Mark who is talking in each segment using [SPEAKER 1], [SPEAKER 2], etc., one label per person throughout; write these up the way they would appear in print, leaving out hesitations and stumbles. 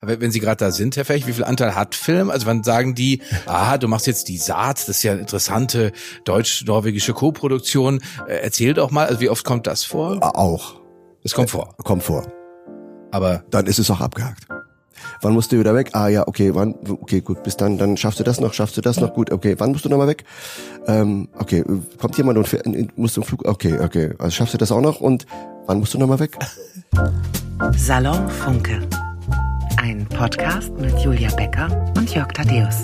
[SPEAKER 1] Aber wenn Sie gerade da sind, Herr Ferch, wie viel Anteil hat Film? Also wann sagen die, du machst jetzt die Saat, das ist ja eine interessante deutsch-norwegische Co-Produktion. Erzähl doch mal, also wie oft kommt das vor?
[SPEAKER 2] Auch.
[SPEAKER 1] Es kommt vor.
[SPEAKER 2] Kommt vor.
[SPEAKER 1] Aber
[SPEAKER 2] dann ist es auch abgehakt. Wann musst du wieder weg? Ja, okay, wann? Okay, gut, bis dann schaffst du das noch, gut, okay, wann musst du nochmal weg? Okay, kommt jemand und musst du im Flug, okay, also schaffst du das auch noch und wann musst du nochmal weg?
[SPEAKER 3] Salon Funke. Ein Podcast mit Julia Becker und Jörg Thaddeus.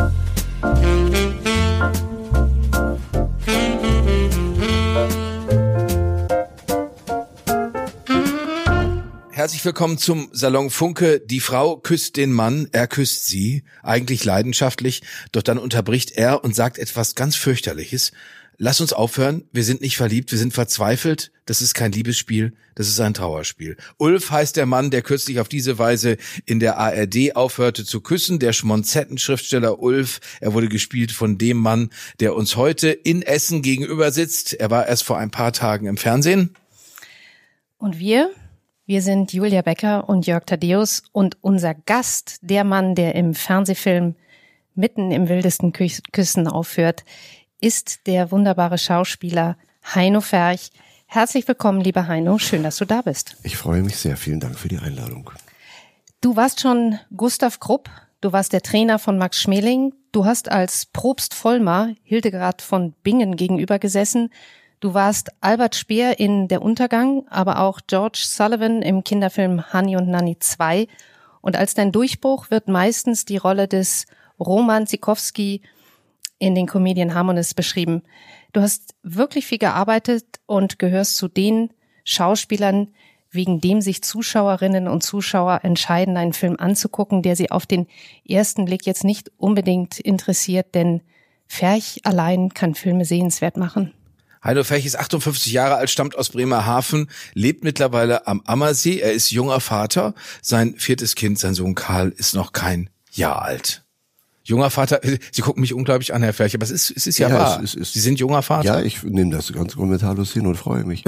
[SPEAKER 1] Herzlich willkommen zum Salon Funke. Die Frau küsst den Mann, er küsst sie, eigentlich leidenschaftlich, doch dann unterbricht er und sagt etwas ganz fürchterliches. Lass uns aufhören, wir sind nicht verliebt, wir sind verzweifelt, das ist kein Liebesspiel, das ist ein Trauerspiel. Ulf heißt der Mann, der kürzlich auf diese Weise in der ARD aufhörte zu küssen, der Schmonzettenschriftsteller Ulf. Er wurde gespielt von dem Mann, der uns heute in Essen gegenüber sitzt. Er war erst vor ein paar Tagen im Fernsehen.
[SPEAKER 4] Und wir sind Julia Becker und Jörg Thaddeus und unser Gast, der Mann, der im Fernsehfilm Mitten im wildesten Küssen aufhört, ist der wunderbare Schauspieler Heino Ferch. Herzlich willkommen, lieber Heino. Schön, dass du da bist.
[SPEAKER 2] Ich freue mich sehr. Vielen Dank für die Einladung.
[SPEAKER 4] Du warst schon Gustav Krupp. Du warst der Trainer von Max Schmeling. Du hast als Propst Vollmar Hildegard von Bingen gegenüber gesessen. Du warst Albert Speer in Der Untergang, aber auch George Sullivan im Kinderfilm Hani und Nanny 2. Und als dein Durchbruch wird meistens die Rolle des Roman Zykowski in den Comedian Harmonists beschrieben. Du hast wirklich viel gearbeitet und gehörst zu den Schauspielern, wegen dem sich Zuschauerinnen und Zuschauer entscheiden, einen Film anzugucken, der sie auf den ersten Blick jetzt nicht unbedingt interessiert, denn Ferch allein kann Filme sehenswert machen.
[SPEAKER 1] Heino Ferch ist 58 Jahre alt, stammt aus Bremerhaven, lebt mittlerweile am Ammersee. Er ist junger Vater. Sein viertes Kind, sein Sohn Karl, ist noch kein Jahr alt. Junger Vater, Sie gucken mich unglaublich an, Herr Ferch, aber es ist ja wahr. Sie sind junger Vater.
[SPEAKER 2] Ja, ich nehme das ganz kommentarlos hin und freue mich.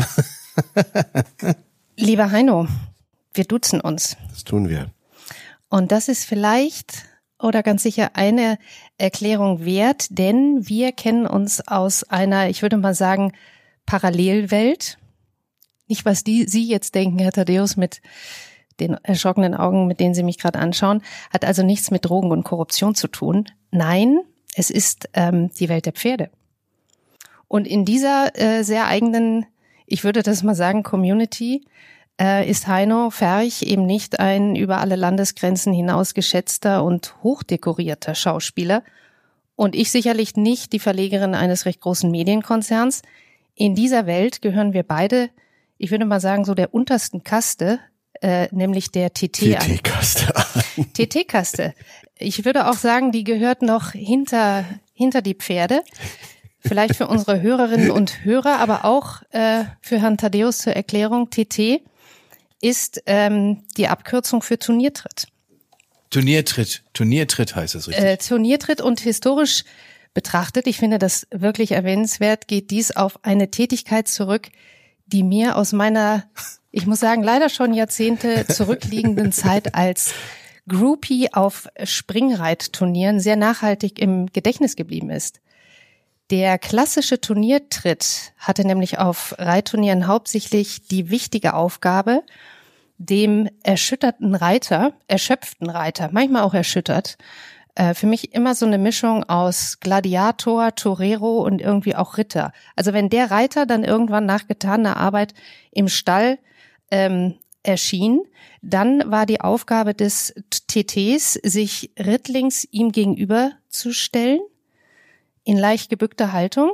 [SPEAKER 4] Lieber Heino, wir duzen uns.
[SPEAKER 2] Das tun wir.
[SPEAKER 4] Und das ist vielleicht oder ganz sicher eine Erklärung wert, denn wir kennen uns aus einer, ich würde mal sagen, Parallelwelt. Nicht, was Sie jetzt denken, Herr Thaddeus, mit den erschrockenen Augen, mit denen Sie mich gerade anschauen, hat also nichts mit Drogen und Korruption zu tun. Nein, es ist die Welt der Pferde. Und in dieser sehr eigenen, ich würde das mal sagen, Community, ist Heino Ferch eben nicht ein über alle Landesgrenzen hinaus geschätzter und hochdekorierter Schauspieler und ich sicherlich nicht die Verlegerin eines recht großen Medienkonzerns. In dieser Welt gehören wir beide, ich würde mal sagen, so der untersten Kaste, nämlich der
[SPEAKER 2] TT-Kaste.
[SPEAKER 4] TT-Kaste. Ich würde auch sagen, die gehört noch hinter die Pferde. Vielleicht für unsere Hörerinnen und Hörer, aber auch für Herrn Thaddeus zur Erklärung. TT ist die Abkürzung für Turniertritt.
[SPEAKER 1] Turniertritt heißt das richtig.
[SPEAKER 4] Turniertritt und historisch betrachtet, ich finde das wirklich erwähnenswert, geht dies auf eine Tätigkeit zurück, die mir aus meiner, ich muss sagen, leider schon Jahrzehnte zurückliegenden Zeit als Groupie auf Springreitturnieren sehr nachhaltig im Gedächtnis geblieben ist. Der klassische Turniertritt hatte nämlich auf Reitturnieren hauptsächlich die wichtige Aufgabe, dem erschöpften Reiter, manchmal auch erschüttert, für mich immer so eine Mischung aus Gladiator, Torero und irgendwie auch Ritter. Also wenn der Reiter dann irgendwann nach getaner Arbeit im Stall erschien, dann war die Aufgabe des TTs, sich rittlings ihm gegenüber zu stellen, in leicht gebückter Haltung.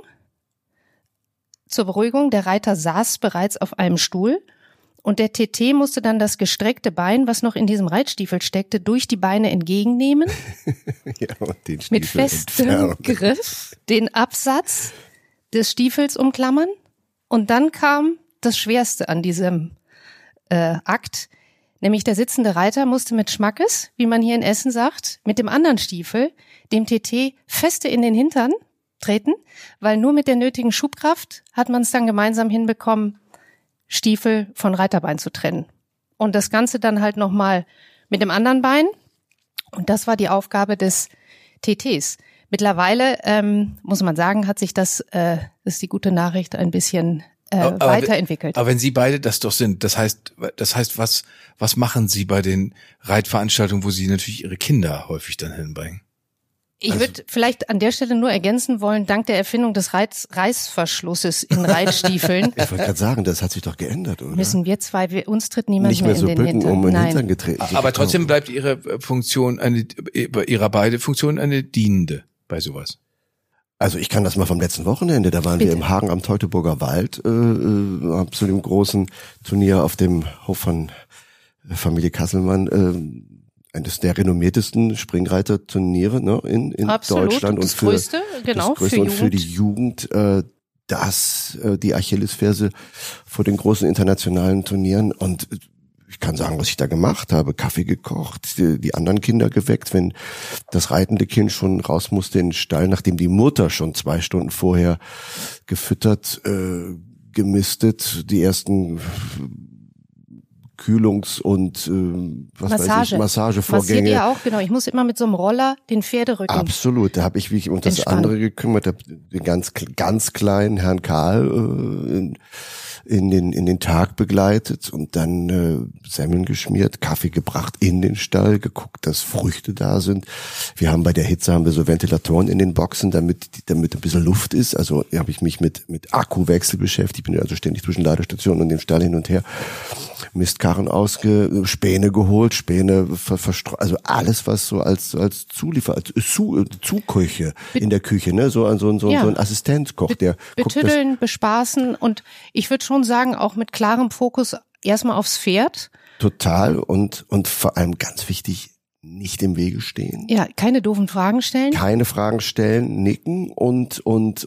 [SPEAKER 4] Zur Beruhigung, der Reiter saß bereits auf einem Stuhl und der TT musste dann das gestreckte Bein, was noch in diesem Reitstiefel steckte, durch die Beine entgegennehmen,
[SPEAKER 2] ja, und den
[SPEAKER 4] mit festem Griff den Absatz des Stiefels umklammern und dann kam das Schwerste an diesem Akt, nämlich der sitzende Reiter musste mit Schmackes, wie man hier in Essen sagt, mit dem anderen Stiefel dem TT feste in den Hintern treten, weil nur mit der nötigen Schubkraft hat man es dann gemeinsam hinbekommen, Stiefel von Reiterbein zu trennen. Und das Ganze dann halt nochmal mit dem anderen Bein. Und das war die Aufgabe des TTs. Mittlerweile, muss man sagen, hat sich das ist die gute Nachricht, ein bisschen weiterentwickelt.
[SPEAKER 1] Aber wenn Sie beide das doch sind, das heißt, was machen Sie bei den Reitveranstaltungen, wo Sie natürlich Ihre Kinder häufig dann hinbringen?
[SPEAKER 4] Ich würde vielleicht an der Stelle nur ergänzen wollen, dank der Erfindung des Reißverschlusses in Reitstiefeln.
[SPEAKER 2] Ich wollte gerade sagen, das hat sich doch geändert, oder?
[SPEAKER 4] Müssen wir zwei, uns tritt niemand
[SPEAKER 2] nicht
[SPEAKER 4] mehr
[SPEAKER 2] mehr so
[SPEAKER 4] in den
[SPEAKER 2] bücken,
[SPEAKER 4] Hintern.
[SPEAKER 2] um in den
[SPEAKER 4] Nein.
[SPEAKER 2] Hintern getreten.
[SPEAKER 1] Aber trotzdem bleibt Ihre Funktion Ihrer beide Funktion eine dienende bei sowas.
[SPEAKER 2] Also ich kann das mal vom letzten Wochenende, da waren wir im Hagen am Teutoburger Wald, zu dem großen Turnier auf dem Hof von Familie Kasselmann, eines der renommiertesten Springreiterturniere, ne, in
[SPEAKER 4] Absolut,
[SPEAKER 2] Deutschland und
[SPEAKER 4] das größte, genau,
[SPEAKER 2] das größte
[SPEAKER 4] für
[SPEAKER 2] und für die Jugend, das die Achillesferse vor den großen internationalen Turnieren. Und ich kann sagen, was ich da gemacht habe: Kaffee gekocht, die anderen Kinder geweckt, wenn das reitende Kind schon raus musste in den Stall, nachdem die Mutter schon 2 Stunden vorher gefüttert, gemistet, die ersten Kühlungs- und Massagevorgänge.
[SPEAKER 4] Massiert ihr auch? Genau, ich muss immer mit so einem Roller den Pferderücken.
[SPEAKER 2] Absolut, da habe ich mich um das
[SPEAKER 4] entspannen.
[SPEAKER 2] andere gekümmert, habe den ganz kleinen Herrn Karl in den Tag begleitet und dann Semmeln geschmiert, Kaffee gebracht in den Stall, geguckt, dass Früchte da sind. Wir haben bei der Hitze so Ventilatoren in den Boxen, damit ein bisschen Luft ist. Also habe ich mich mit Akkuwechsel beschäftigt, bin also ständig zwischen Ladestationen und dem Stall hin und her. Mistkarren Späne geholt, Späne also alles, was so als Zuliefer, als Zuküche in der Küche, ne, so ein Assistenzkoch, der
[SPEAKER 4] betüddeln, bespaßen und ich würde schon sagen, auch mit klarem Fokus erstmal aufs Pferd.
[SPEAKER 2] Total und vor allem ganz wichtig, nicht im Wege stehen.
[SPEAKER 4] Ja, keine doofen Fragen stellen.
[SPEAKER 2] Keine Fragen stellen, nicken und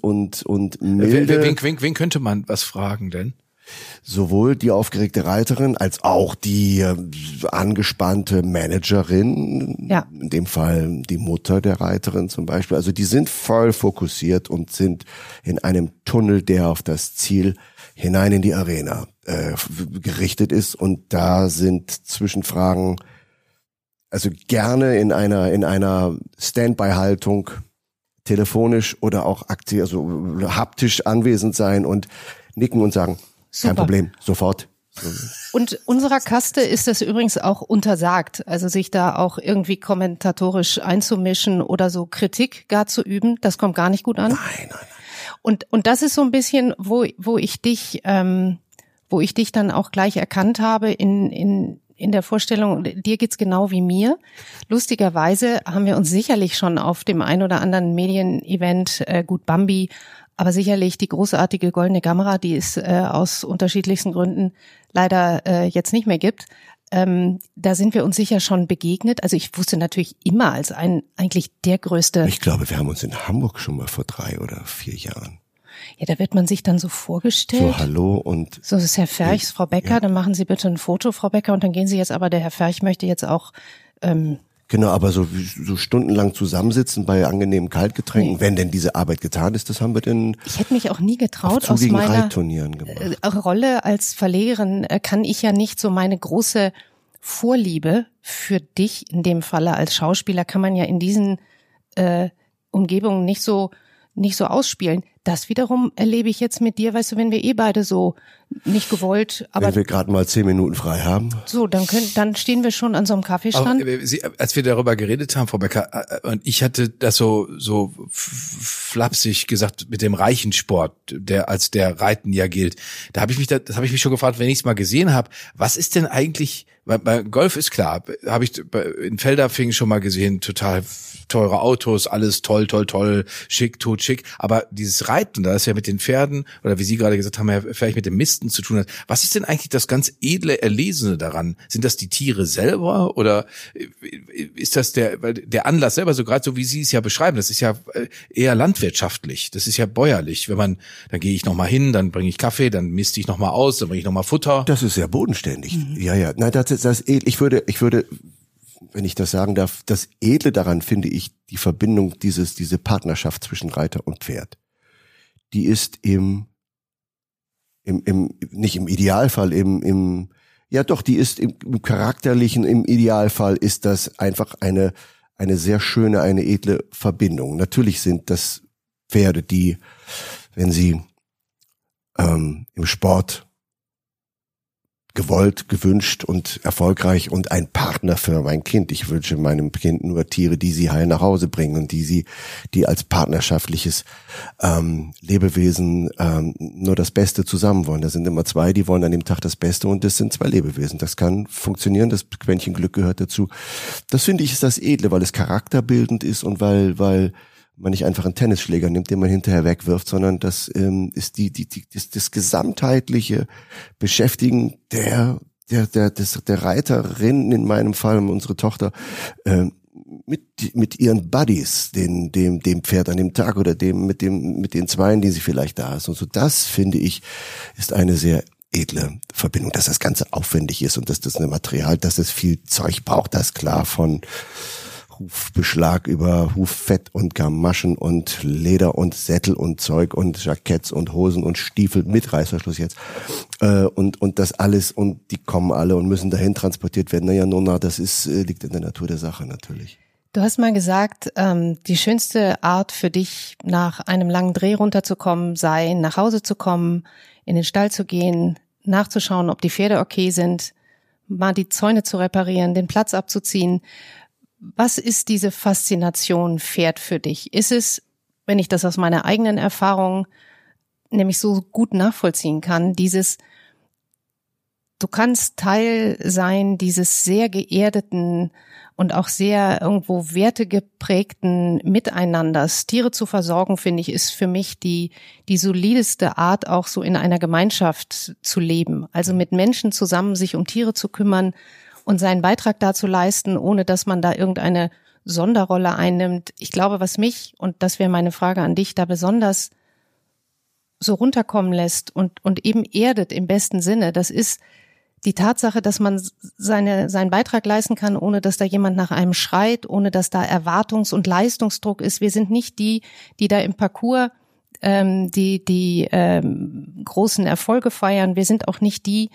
[SPEAKER 2] milde.
[SPEAKER 1] Wen könnte man was fragen denn?
[SPEAKER 2] Sowohl die aufgeregte Reiterin als auch die angespannte Managerin,
[SPEAKER 4] ja.
[SPEAKER 2] In dem Fall die Mutter der Reiterin zum Beispiel. Also die sind voll fokussiert und sind in einem Tunnel, der auf das Ziel hinein in die Arena gerichtet ist. Und da sind Zwischenfragen, also gerne in einer Standby-Haltung, telefonisch oder auch also haptisch anwesend sein und nicken und sagen,
[SPEAKER 4] Super.
[SPEAKER 2] Kein Problem, sofort.
[SPEAKER 4] Und unserer Kaste ist es übrigens auch untersagt, also sich da auch irgendwie kommentatorisch einzumischen oder so Kritik gar zu üben. Das kommt gar nicht gut an.
[SPEAKER 2] Nein.
[SPEAKER 4] Und das ist so ein bisschen, wo ich dich dann auch gleich erkannt habe in der Vorstellung, dir geht's genau wie mir. Lustigerweise haben wir uns sicherlich schon auf dem ein oder anderen Medienevent, gut Bambi, aber sicherlich die großartige Goldene Kamera, die es aus unterschiedlichsten Gründen leider jetzt nicht mehr gibt, da sind wir uns sicher schon begegnet. Also ich wusste natürlich immer als eigentlich der größte.
[SPEAKER 2] Ich glaube, wir haben uns in Hamburg schon mal vor 3 oder 4 Jahren.
[SPEAKER 4] Ja, da wird man sich dann so vorgestellt.
[SPEAKER 2] So, hallo und.
[SPEAKER 4] So, das ist Herr Ferch, Frau Becker, dann machen Sie bitte ein Foto, Frau Becker, und dann gehen Sie jetzt aber, der Herr Ferch möchte jetzt auch,
[SPEAKER 2] Genau, aber so stundenlang zusammensitzen bei angenehmen Kaltgetränken, wenn denn diese Arbeit getan ist, das haben wir denn.
[SPEAKER 4] Ich hätte mich auch nie getraut, aus
[SPEAKER 2] zugigen
[SPEAKER 4] meiner
[SPEAKER 2] Reitturnieren gemacht.
[SPEAKER 4] Rolle als Verlegerin kann ich ja nicht so meine große Vorliebe für dich, in dem Falle als Schauspieler, kann man ja in diesen Umgebungen nicht so ausspielen. Das wiederum erlebe ich jetzt mit dir, weißt du, wenn wir beide so nicht gewollt, aber
[SPEAKER 2] wenn wir gerade mal 10 Minuten frei haben.
[SPEAKER 4] So, dann stehen wir schon an so einem Kaffeestand.
[SPEAKER 1] Als wir darüber geredet haben, Frau Becker, und ich hatte das so flapsig gesagt mit dem Reichensport, der als der Reiten ja gilt. Das habe ich mich schon gefragt, wenn ich es mal gesehen habe, was ist denn eigentlich, bei Golf ist klar, habe ich in Feldafing schon mal gesehen, total teure Autos, alles toll, schick, totschick, aber dieses Reiten, da ist ja mit den Pferden, oder wie Sie gerade gesagt haben, ja vielleicht mit dem Misten zu tun hat. Was ist denn eigentlich das ganz edle Erlesene daran? Sind das die Tiere selber oder ist das der Anlass selber, so gerade so wie Sie es ja beschreiben, das ist ja eher landwirtschaftlich, das ist ja bäuerlich, dann gehe ich nochmal hin, dann bringe ich Kaffee, dann miste ich nochmal aus, dann bringe ich nochmal Futter.
[SPEAKER 2] Das ist sehr bodenständig. Ja. Nein, das edel. Ich würde, wenn ich das sagen darf, das Edle daran finde ich die Verbindung, diese Partnerschaft zwischen Reiter und Pferd. Die ist nicht im Idealfall, Ja, doch, die ist im Charakterlichen, im Idealfall ist das einfach eine sehr schöne, eine edle Verbindung. Natürlich sind das Pferde, die, wenn sie im Sport gewollt, gewünscht und erfolgreich und ein Partner für mein Kind. Ich wünsche meinem Kind nur Tiere, die sie heil nach Hause bringen und die als partnerschaftliches Lebewesen nur das Beste zusammen wollen. Da sind immer zwei, die wollen an dem Tag das Beste und das sind zwei Lebewesen. Das kann funktionieren, das Quäntchen Glück gehört dazu. Das finde ich ist das Edle, weil es charakterbildend ist und weil man nicht einfach einen Tennisschläger nimmt, den man hinterher wegwirft, sondern das ist das gesamtheitliche Beschäftigen der Reiterin, in meinem Fall unsere Tochter, mit ihren Buddies, dem Pferd an dem Tag oder mit den Zweien, die sie vielleicht da ist. Und so, das finde ich, ist eine sehr edle Verbindung, dass das Ganze aufwendig ist und dass das ein Material, dass es viel Zeug braucht, das ist klar, von Hufbeschlag über Huffett und Gamaschen und Leder und Sättel und Zeug und Jacketts und Hosen und Stiefel mit Reißverschluss jetzt und das alles und die kommen alle und müssen dahin transportiert werden. Naja, das liegt in der Natur der Sache natürlich.
[SPEAKER 4] Du hast mal gesagt, die schönste Art für dich, nach einem langen Dreh runterzukommen, sei, nach Hause zu kommen, in den Stall zu gehen, nachzuschauen, ob die Pferde okay sind, mal die Zäune zu reparieren, den Platz abzuziehen. Was ist diese Faszination Pferd für dich? Ist es, wenn ich das aus meiner eigenen Erfahrung nämlich so gut nachvollziehen kann, du kannst Teil sein dieses sehr geerdeten und auch sehr irgendwo wertegeprägten Miteinanders. Tiere zu versorgen, finde ich, ist für mich die solideste Art, auch so in einer Gemeinschaft zu leben. Also mit Menschen zusammen sich um Tiere zu kümmern und seinen Beitrag dazu leisten, ohne dass man da irgendeine Sonderrolle einnimmt. Ich glaube, was mich, und das wäre meine Frage an dich, da besonders so runterkommen lässt und eben erdet im besten Sinne, das ist die Tatsache, dass man seinen Beitrag leisten kann, ohne dass da jemand nach einem schreit, ohne dass da Erwartungs- und Leistungsdruck ist. Wir sind nicht die da im Parcours die großen Erfolge feiern. Wir sind auch nicht die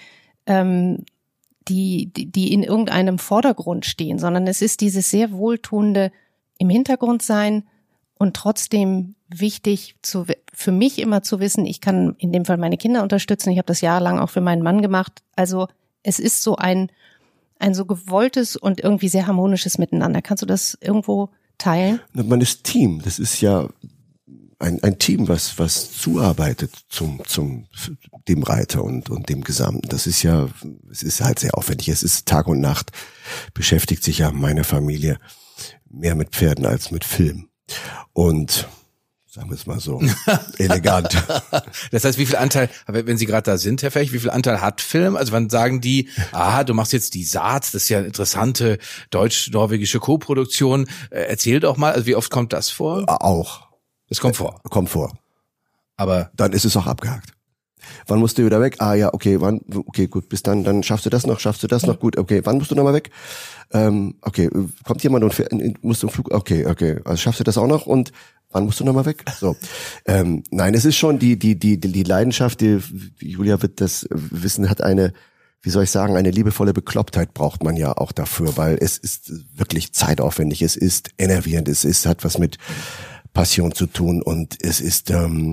[SPEAKER 4] in irgendeinem Vordergrund stehen, sondern es ist dieses sehr wohltuende im Hintergrund sein und trotzdem wichtig für mich immer zu wissen, ich kann in dem Fall meine Kinder unterstützen. Ich habe das jahrelang auch für meinen Mann gemacht. Also es ist so ein so gewolltes und irgendwie sehr harmonisches Miteinander. Kannst du das irgendwo teilen?
[SPEAKER 2] Man ist Team. Das ist ja ein Team, was zuarbeitet dem Reiter und dem Gesamten. Das ist ja, es ist halt sehr aufwendig. Es ist Tag und Nacht, beschäftigt sich ja meine Familie mehr mit Pferden als mit Film. Und sagen wir es mal so, elegant.
[SPEAKER 1] Das heißt, wie viel Anteil, wenn Sie gerade da sind, Herr Ferch, wie viel Anteil hat Film? Also wann sagen die, du machst jetzt die Saat, das ist ja eine interessante deutsch-norwegische Co-Produktion. Erzähl doch mal, also wie oft kommt das vor?
[SPEAKER 2] Auch.
[SPEAKER 1] Es kommt vor.
[SPEAKER 2] Kommt vor.
[SPEAKER 1] Aber
[SPEAKER 2] dann ist es auch abgehakt. Wann musst du wieder weg? Ja, okay, wann? Okay, gut, bis dann schaffst du das noch, gut, okay, wann musst du nochmal weg? Okay, kommt jemand und musst im Flug, okay, also schaffst du das auch noch und wann musst du nochmal weg? So. Nein, es ist schon die Leidenschaft, die Julia wird das wissen, hat eine, wie soll ich sagen, eine liebevolle Beklopptheit braucht man ja auch dafür, weil es ist wirklich zeitaufwendig, es ist enervierend, hat was mit Passion zu tun und es ist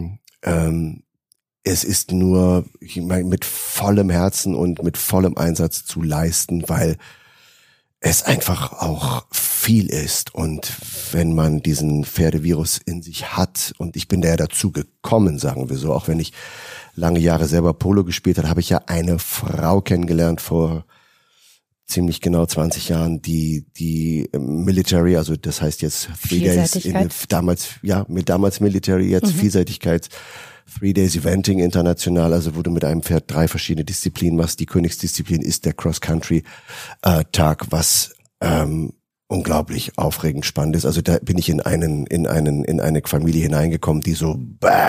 [SPEAKER 2] nur, ich meine, mit vollem Herzen und mit vollem Einsatz zu leisten, weil es einfach auch viel ist. Und wenn man diesen Pferdevirus in sich hat, und ich bin da ja dazu gekommen, sagen wir so, auch wenn ich lange Jahre selber Polo gespielt habe, habe ich ja eine Frau kennengelernt vor ziemlich genau 20 Jahren, die Military, also das heißt jetzt 3 Days, damals Military, jetzt Vielseitigkeit, 3 Days Eventing international, also wo du mit einem Pferd 3 verschiedene Disziplinen machst. Die Königsdisziplin ist der Cross-Country-Tag, was unglaublich aufregend spannend ist. Also da bin ich in eine Familie hineingekommen, die so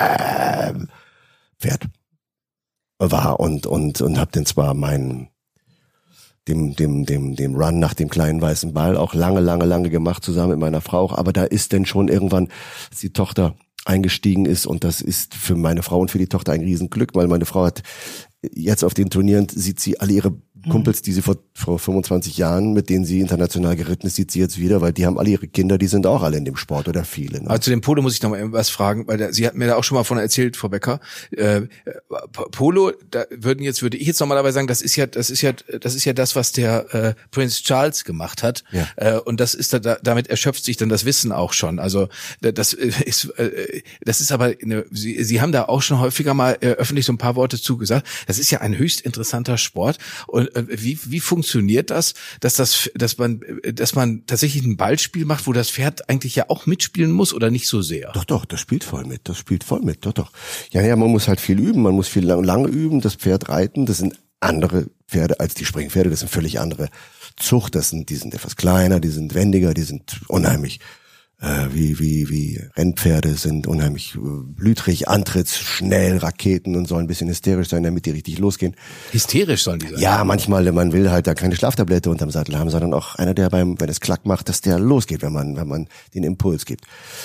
[SPEAKER 2] Pferd war und hab dann zwar dem Run nach dem kleinen weißen Ball auch lange gemacht, zusammen mit meiner Frau, aber da ist denn schon irgendwann, als die Tochter eingestiegen ist, und das ist für meine Frau und für die Tochter ein Riesenglück, weil meine Frau hat jetzt auf den Turnieren, sieht sie alle ihre Kumpels, die sie vor 25 Jahren, mit denen sie international geritten ist, sieht sie jetzt wieder, weil die haben alle ihre Kinder, die sind auch alle in dem Sport oder viele. Ne?
[SPEAKER 1] Also zu dem Polo muss ich noch mal was fragen, weil sie hat mir da auch schon mal von erzählt, Frau Becker. Polo, da würde ich jetzt normalerweise sagen, das ist ja das, was der Prince Charles gemacht hat. Ja. Und das ist damit erschöpft sich dann das Wissen auch schon. Also das ist aber Sie haben da auch schon häufiger mal öffentlich so ein paar Worte zugesagt. Das ist ja ein höchst interessanter Sport. Und wie funktioniert das, dass man tatsächlich ein Ballspiel macht, wo das Pferd eigentlich ja auch mitspielen muss oder nicht so sehr?
[SPEAKER 2] Doch, das spielt voll mit. Doch. Ja, man muss halt viel üben, man muss viel lange üben, das Pferd reiten, das sind andere Pferde als die Springpferde, das sind völlig andere Zucht, die sind etwas kleiner, die sind wendiger, die sind unheimlich wie Rennpferde, sind unheimlich blütrig, antrittsschnell, Raketen und sollen ein bisschen hysterisch sein, damit die richtig losgehen.
[SPEAKER 1] Hysterisch sollen die sein?
[SPEAKER 2] Ja, manchmal, man will halt da keine Schlaftablette unterm Sattel haben, sondern auch einer, der wenn es Klack macht, dass der losgeht, wenn man den Impuls gibt.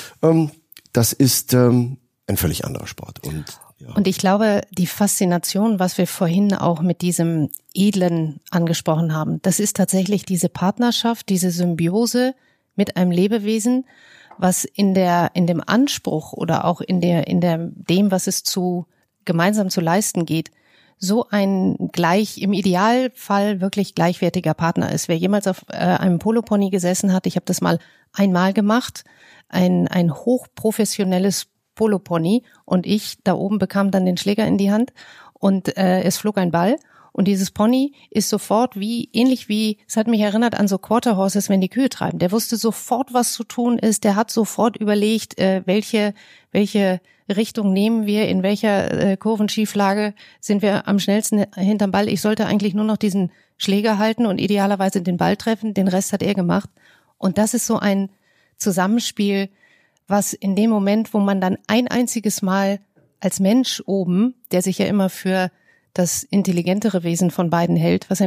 [SPEAKER 2] Das ist ein völlig anderer Sport.
[SPEAKER 4] Und ich glaube, die Faszination, was wir vorhin auch mit diesem Edlen angesprochen haben, das ist tatsächlich diese Partnerschaft, diese Symbiose mit einem Lebewesen, was in dem Anspruch oder auch in dem, was es gemeinsam zu leisten geht, so ein im Idealfall wirklich gleichwertiger Partner ist. Wer jemals auf einem Polopony gesessen hat, ich habe das mal einmal gemacht, ein hochprofessionelles Polopony, und ich da oben bekam dann den Schläger in die Hand und es flog ein Ball. Und dieses Pony ist sofort ähnlich wie, es hat mich erinnert an so Quarter Horses, wenn die Kühe treiben. Der wusste sofort, was zu tun ist. Der hat sofort überlegt, welche Richtung nehmen wir, in welcher Kurvenschieflage sind wir am schnellsten hinterm Ball. Ich sollte eigentlich nur noch diesen Schläger halten und idealerweise den Ball treffen. Den Rest hat er gemacht. Und das ist so ein Zusammenspiel, was in dem Moment, wo man dann ein einziges Mal als Mensch oben, der sich ja immer für das intelligentere Wesen von beiden hält, was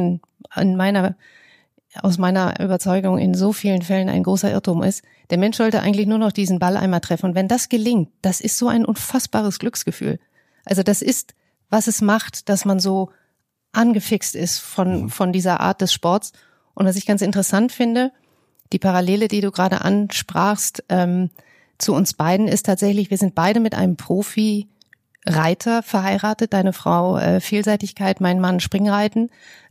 [SPEAKER 4] aus meiner Überzeugung in so vielen Fällen ein großer Irrtum ist. Der Mensch sollte eigentlich nur noch diesen Ball einmal treffen. Und wenn das gelingt, das ist so ein unfassbares Glücksgefühl. Also das ist, was es macht, dass man so angefixt ist von dieser Art des Sports. Und was ich ganz interessant finde, die Parallele, die du gerade ansprachst, zu uns beiden ist tatsächlich, wir sind beide mit einem Profi-Reiter verheiratet, deine Frau Vielseitigkeit, mein Mann Springreiten.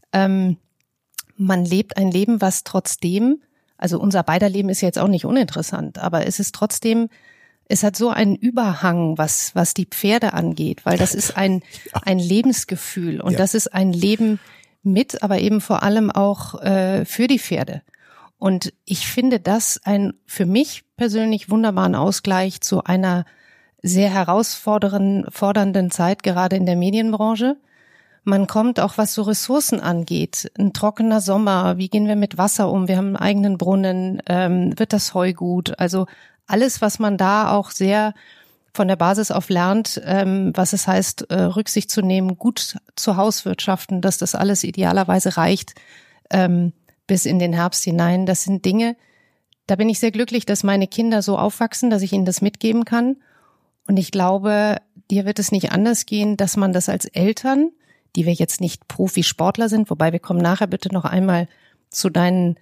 [SPEAKER 4] Man lebt ein Leben, was trotzdem, also unser beider Leben ist jetzt auch nicht uninteressant, aber es ist trotzdem, es hat so einen Überhang, was die Pferde angeht, weil das ist ein Lebensgefühl und das ist ein Leben mit, aber eben vor allem auch für die Pferde. Und ich finde das für mich persönlich wunderbaren Ausgleich zu einer sehr herausfordernden Zeit, gerade in der Medienbranche. Man kommt auch, was so Ressourcen angeht, ein trockener Sommer, wie gehen wir mit Wasser um, wir haben einen eigenen Brunnen, wird das Heu gut, also alles, was man da auch sehr von der Basis auf lernt, was es heißt, Rücksicht zu nehmen, gut zu Hauswirtschaften, dass das alles idealerweise reicht, bis in den Herbst hinein. Das sind Dinge, da bin ich sehr glücklich, dass meine Kinder so aufwachsen, dass ich ihnen das mitgeben kann. Und ich glaube, dir wird es nicht anders gehen, dass man das als Eltern, die wir jetzt nicht Profisportler sind, wobei wir kommen nachher bitte noch einmal zu deiner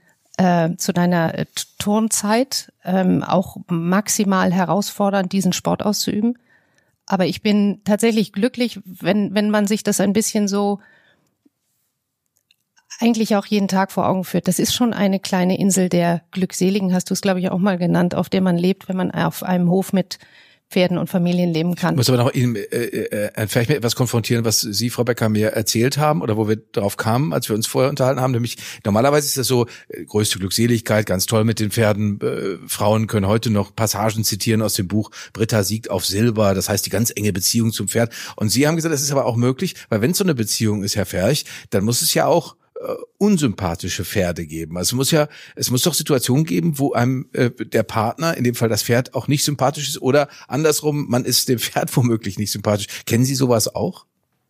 [SPEAKER 4] Turnzeit, auch maximal herausfordernd, diesen Sport auszuüben. Aber ich bin tatsächlich glücklich, wenn man sich das ein bisschen so eigentlich auch jeden Tag vor Augen führt. Das ist schon eine kleine Insel der Glückseligen, hast du es, glaube ich, auch mal genannt, auf der man lebt, wenn man auf einem Hof mit Pferden und Familien leben kann.
[SPEAKER 1] Ich muss aber noch vielleicht mit etwas konfrontieren, was Sie, Frau Becker, mir erzählt haben oder wo wir drauf kamen, als wir uns vorher unterhalten haben. Nämlich normalerweise ist das so, größte Glückseligkeit, ganz toll mit den Pferden. Frauen können heute noch Passagen zitieren aus dem Buch Britta siegt auf Silber. Das heißt, die ganz enge Beziehung zum Pferd. Und Sie haben gesagt, das ist aber auch möglich, weil wenn es so eine Beziehung ist, Herr Ferch, dann muss es ja auch unsympathische Pferde geben. Also es muss doch Situationen geben, wo einem der Partner, in dem Fall das Pferd, auch nicht sympathisch ist oder andersrum, man ist dem Pferd womöglich nicht sympathisch. Kennen Sie sowas auch?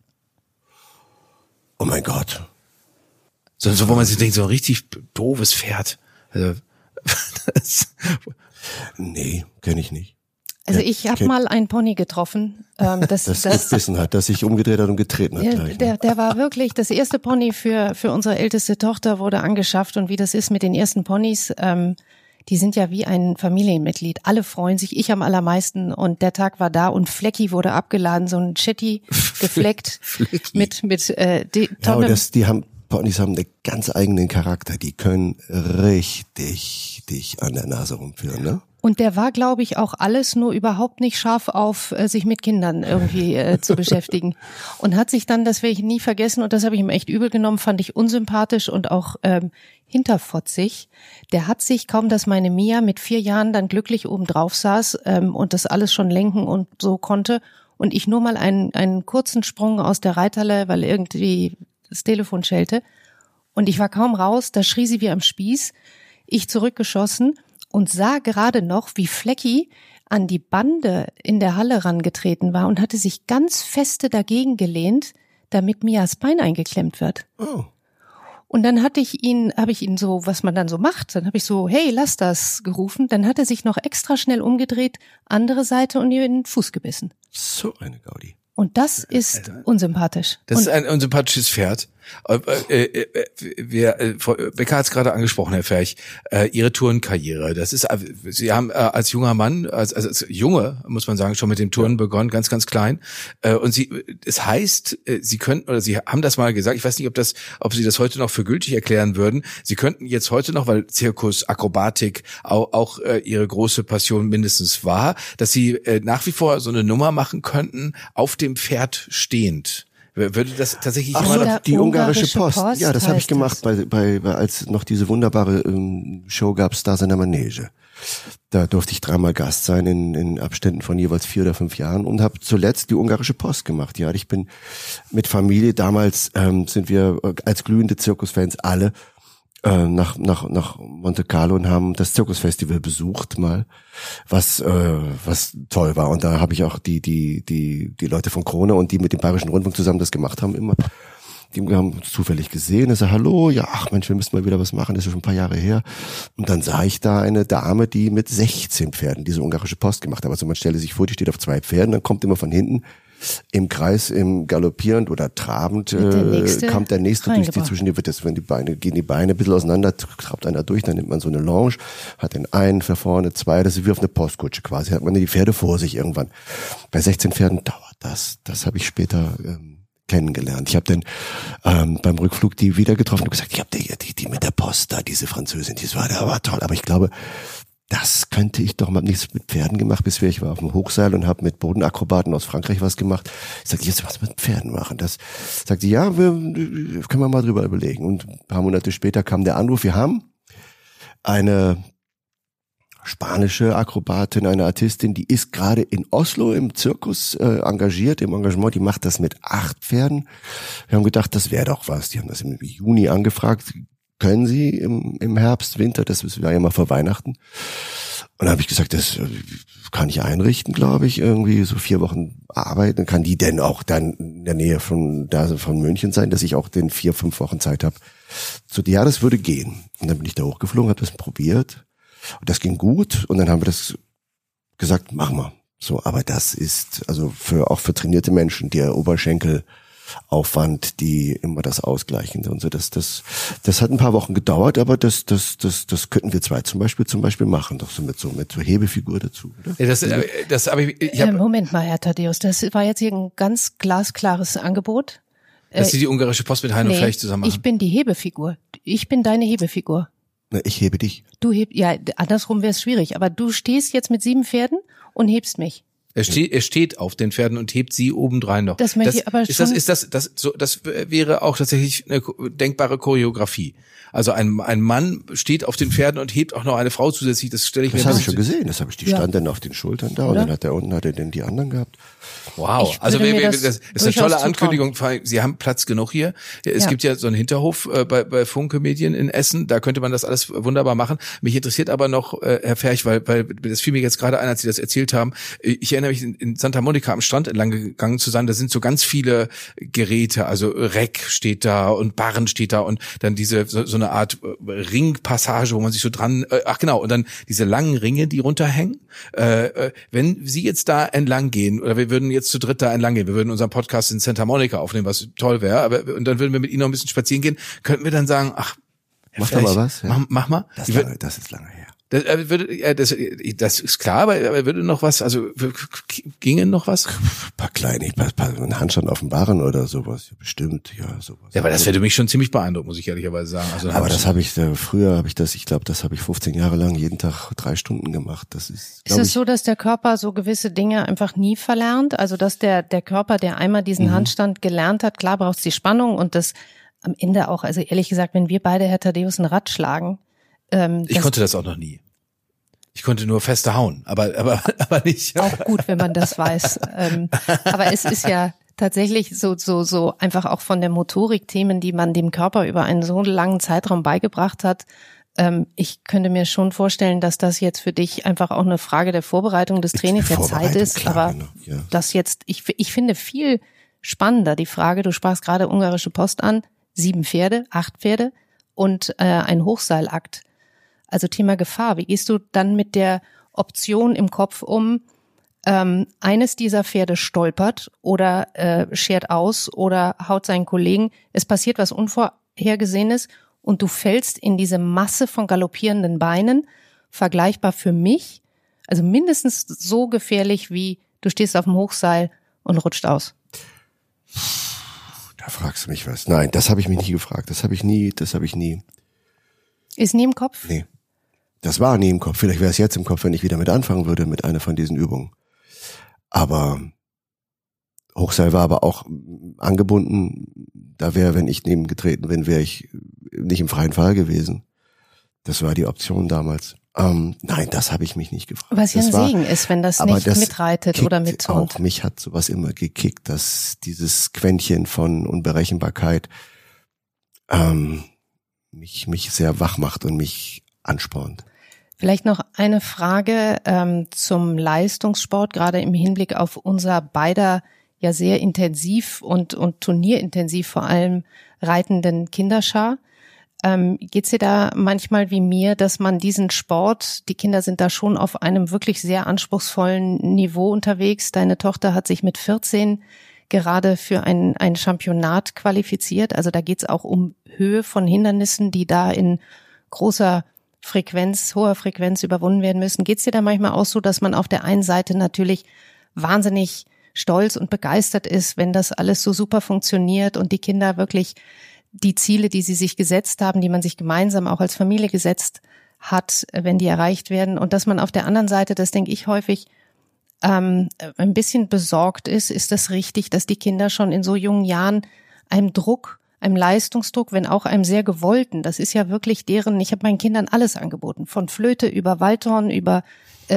[SPEAKER 2] Oh mein Gott.
[SPEAKER 1] So wo man sich denkt, so ein richtig doofes Pferd. Also,
[SPEAKER 2] nee, kenne ich nicht.
[SPEAKER 4] Also ich habe mal einen Pony getroffen, das
[SPEAKER 2] gebissen hat, das sich umgedreht hat und getreten hat gleich.
[SPEAKER 4] Der war wirklich, das erste Pony für unsere älteste Tochter wurde angeschafft und wie das ist mit den ersten Ponys, die sind ja wie ein Familienmitglied. Alle freuen sich, ich am allermeisten und der Tag war da und Flecki wurde abgeladen, so ein Chetty gefleckt mit
[SPEAKER 2] Ponys haben einen ganz eigenen Charakter, die können richtig dich an der Nase rumführen, ne?
[SPEAKER 4] Und der war, glaube ich, auch alles nur überhaupt nicht scharf auf, sich mit Kindern irgendwie zu beschäftigen. Und hat sich dann, das werde ich nie vergessen, und das habe ich ihm echt übel genommen, fand ich unsympathisch und auch hinterfotzig. Der hat sich, kaum dass meine Mia mit 4 Jahren dann glücklich oben drauf saß und das alles schon lenken und so konnte und ich nur mal einen kurzen Sprung aus der Reithalle, weil irgendwie das Telefon schellte und ich war kaum raus, da schrie sie wie am Spieß, ich zurückgeschossen und sah gerade noch, wie Flecki an die Bande in der Halle rangetreten war und hatte sich ganz feste dagegen gelehnt, damit Mias Bein eingeklemmt wird.
[SPEAKER 2] Oh.
[SPEAKER 4] Und dann habe ich ihn so, was man dann so macht, dann habe ich so, hey, lass das gerufen. Dann hat er sich noch extra schnell umgedreht, andere Seite und ihr in den Fuß gebissen.
[SPEAKER 2] So eine Gaudi.
[SPEAKER 4] Und das ist unsympathisch.
[SPEAKER 1] Das ist ein unsympathisches Pferd. Frau Becker hat es gerade angesprochen, Herr Ferch, Ihre Tourenkarriere. Das ist, Sie haben als junger Mann, als Junge, muss man sagen, schon mit dem Touren begonnen, ganz, ganz klein. Und es heißt, Sie könnten, oder Sie haben das mal gesagt, ich weiß nicht, ob Sie das heute noch für gültig erklären würden. Sie könnten jetzt heute noch, weil Zirkus, Akrobatik auch Ihre große Passion mindestens war, dass Sie nach wie vor so eine Nummer machen könnten, auf dem Pferd stehend. Würde das tatsächlich
[SPEAKER 2] die ungarische Post. Ja, das habe ich gemacht, bei als noch diese wunderbare Show gab, Stars in der Manege. Da durfte ich 3-mal Gast sein in Abständen von jeweils 4 oder 5 Jahren und habe zuletzt die ungarische Post gemacht. Ja, ich bin mit Familie, damals sind wir als glühende Zirkusfans alle nach Monte Carlo und haben das Zirkusfestival besucht mal, was toll war. Und da habe ich auch die Leute von Krone und die mit dem Bayerischen Rundfunk zusammen das gemacht haben immer. Die haben uns zufällig gesehen. Ich sag, hallo, ja, ach Mensch, wir müssen mal wieder was machen, das ist schon ein paar Jahre her. Und dann sah ich da eine Dame, die mit 16 Pferden diese ungarische Post gemacht hat. Also man stelle sich vor, die steht auf 2 Pferden, dann kommt immer von hinten im Kreis, im galoppierend oder trabend, kommt der nächste durch die zwischen die, wenn gehen die Beine ein bisschen auseinander, trabt einer durch, dann nimmt man so eine Lounge, hat den einen für vorne, 2, das ist wie auf eine Postkutsche quasi, hat man die Pferde vor sich irgendwann. Bei 16 Pferden dauert das. Das habe ich später kennengelernt. Ich habe dann beim Rückflug die wieder getroffen und gesagt, ich habe die mit der Post da, diese Französin, die war toll, aber ich glaube, das könnte ich doch mal nichts mit Pferden gemacht, bis ich war auf dem Hochseil und habe mit Bodenakrobaten aus Frankreich was gemacht. Ich sagte, jetzt was mit Pferden machen. Das sagte, ja, können wir mal drüber überlegen. Und ein paar Monate später kam der Anruf, wir haben eine spanische Akrobatin, eine Artistin, die ist gerade in Oslo im Zirkus engagiert, im Engagement, die macht das mit 8 Pferden. Wir haben gedacht, das wäre doch was. Die haben das im Juni angefragt. Können Sie im Herbst, Winter, das war ja mal vor Weihnachten. Und dann habe ich gesagt, das kann ich einrichten, glaube ich, irgendwie so 4 Wochen arbeiten. Kann die denn auch dann in der Nähe von München sein, dass ich auch den 4-5 Wochen Zeit habe? Ja, das würde gehen. Und dann bin ich da hochgeflogen, habe das probiert. Und das ging gut. Und dann haben wir das gesagt, machen wir. So, aber das ist also auch für trainierte Menschen, der Oberschenkelaufwand, die immer das ausgleichen und so. Das hat ein paar Wochen gedauert, aber das könnten wir zum Beispiel machen, doch so mit Hebefigur dazu, oder?
[SPEAKER 1] Ja, das habe ich.
[SPEAKER 4] Moment mal, Herr Thaddäus, das war jetzt hier ein ganz glasklares Angebot.
[SPEAKER 1] Dass Sie die ungarische Post mit Hein und Ferch zusammen machen.
[SPEAKER 4] Ich bin die Hebefigur. Ich bin deine Hebefigur.
[SPEAKER 2] Na, ich hebe dich.
[SPEAKER 4] Ja, andersrum wäre es schwierig, aber du stehst jetzt mit 7 Pferden und hebst mich.
[SPEAKER 1] Er steht auf den Pferden und hebt sie obendrein noch.
[SPEAKER 4] Das möchte ich aber schon.
[SPEAKER 1] Das wäre auch tatsächlich eine denkbare Choreografie. Also ein Mann steht auf den Pferden und hebt auch noch eine Frau zusätzlich. Das stelle ich mir.
[SPEAKER 2] Das habe ich schon gesehen. Die stand dann auf den Schultern da. Oder? Und dann hat er denn die anderen gehabt.
[SPEAKER 1] Wow. Also das ist eine tolle Ankündigung. Sie haben Platz genug hier. Es gibt ja so einen Hinterhof bei Funke Medien in Essen. Da könnte man das alles wunderbar machen. Mich interessiert aber noch, Herr Ferch, weil das fiel mir jetzt gerade ein, als Sie das erzählt haben. Ich erinnere erinnere mich, in Santa Monica am Strand entlang gegangen zu sein, da sind so ganz viele Geräte, also Reck steht da und Barren steht da und dann diese so eine Art Ringpassage, wo man sich so dran, und dann diese langen Ringe, die runterhängen. Wenn Sie jetzt da entlang gehen, oder wir würden jetzt zu dritt da entlang gehen, wir würden unseren Podcast in Santa Monica aufnehmen, was toll wäre, und dann würden wir mit Ihnen noch ein bisschen spazieren gehen, könnten wir dann sagen, ach,
[SPEAKER 2] mach doch mal was. Ja.
[SPEAKER 1] Mach mal.
[SPEAKER 2] Das ist lange her.
[SPEAKER 1] Das ist klar, aber würde noch was, also ginge noch was?
[SPEAKER 2] Ein paar Handstand auf dem Barren oder sowas, ja, bestimmt, ja, sowas.
[SPEAKER 1] Ja, aber das würde mich schon ziemlich beeindrucken, muss ich ehrlicherweise sagen. Also,
[SPEAKER 2] aber das habe ich, früher habe ich das, ich glaube, das habe ich 15 Jahre lang jeden Tag 3 Stunden gemacht. Das ist
[SPEAKER 4] es so, dass der Körper so gewisse Dinge einfach nie verlernt? Also, dass der Körper, der einmal diesen Handstand gelernt hat, klar braucht es die Spannung und das am Ende auch, also ehrlich gesagt, wenn wir beide, Herr Thaddäus, ein Rad schlagen.
[SPEAKER 1] Ich konnte das auch noch nie. Ich konnte nur feste hauen, aber nicht.
[SPEAKER 4] Auch gut, wenn man das weiß. Aber es ist ja tatsächlich so einfach auch von der Motorik Themen, die man dem Körper über einen so langen Zeitraum beigebracht hat. Ich könnte mir schon vorstellen, dass das jetzt für dich einfach auch eine Frage der Vorbereitung des Trainings der Zeit ist. Klar, aber genau, ja. Das jetzt, ich finde viel spannender die Frage, du sprachst gerade ungarische Post an, 7 Pferde, 8 Pferde und ein Hochseilakt. Also Thema Gefahr. Wie gehst du dann mit der Option im Kopf um, eines dieser Pferde stolpert oder schert aus oder haut seinen Kollegen, es passiert was Unvorhergesehenes und du fällst in diese Masse von galoppierenden Beinen, vergleichbar für mich, also mindestens so gefährlich wie du stehst auf dem Hochseil und rutscht aus.
[SPEAKER 2] Da fragst du mich was. Nein, das habe ich mich nie gefragt. Das habe ich nie.
[SPEAKER 4] Ist nie im Kopf?
[SPEAKER 2] Nee. Das war nie im Kopf. Vielleicht wäre es jetzt im Kopf, wenn ich wieder mit anfangen würde, mit einer von diesen Übungen. Aber Hochseil war aber auch angebunden. Da wäre, wenn ich neben getreten bin, wäre ich nicht im freien Fall gewesen. Das war die Option damals. Nein, das habe ich mich nicht gefragt.
[SPEAKER 4] Was ja ein Segen ist, wenn das nicht mitreitet oder mitzont.
[SPEAKER 2] Auch mich hat sowas immer gekickt, dass dieses Quäntchen von Unberechenbarkeit mich sehr wach macht und mich anspornt.
[SPEAKER 4] Vielleicht noch eine Frage zum Leistungssport, gerade im Hinblick auf unser beider ja sehr intensiv und turnierintensiv vor allem reitenden Kinderschar. Geht's dir da manchmal wie mir, dass man diesen Sport, die Kinder sind da schon auf einem wirklich sehr anspruchsvollen Niveau unterwegs. Deine Tochter hat sich mit 14 gerade für ein Championat qualifiziert. Also da geht's auch um Höhe von Hindernissen, die da in hoher Frequenz überwunden werden müssen. Geht's dir da manchmal auch so, dass man auf der einen Seite natürlich wahnsinnig stolz und begeistert ist, wenn das alles so super funktioniert und die Kinder wirklich die Ziele, die sie sich gesetzt haben, die man sich gemeinsam auch als Familie gesetzt hat, wenn die erreicht werden. Und dass man auf der anderen Seite, das denke ich häufig, ein bisschen besorgt ist das richtig, dass die Kinder schon in so jungen Jahren einem Leistungsdruck, wenn auch einem sehr gewollten, das ist ja wirklich ich habe meinen Kindern alles angeboten, von Flöte über Waldhorn, über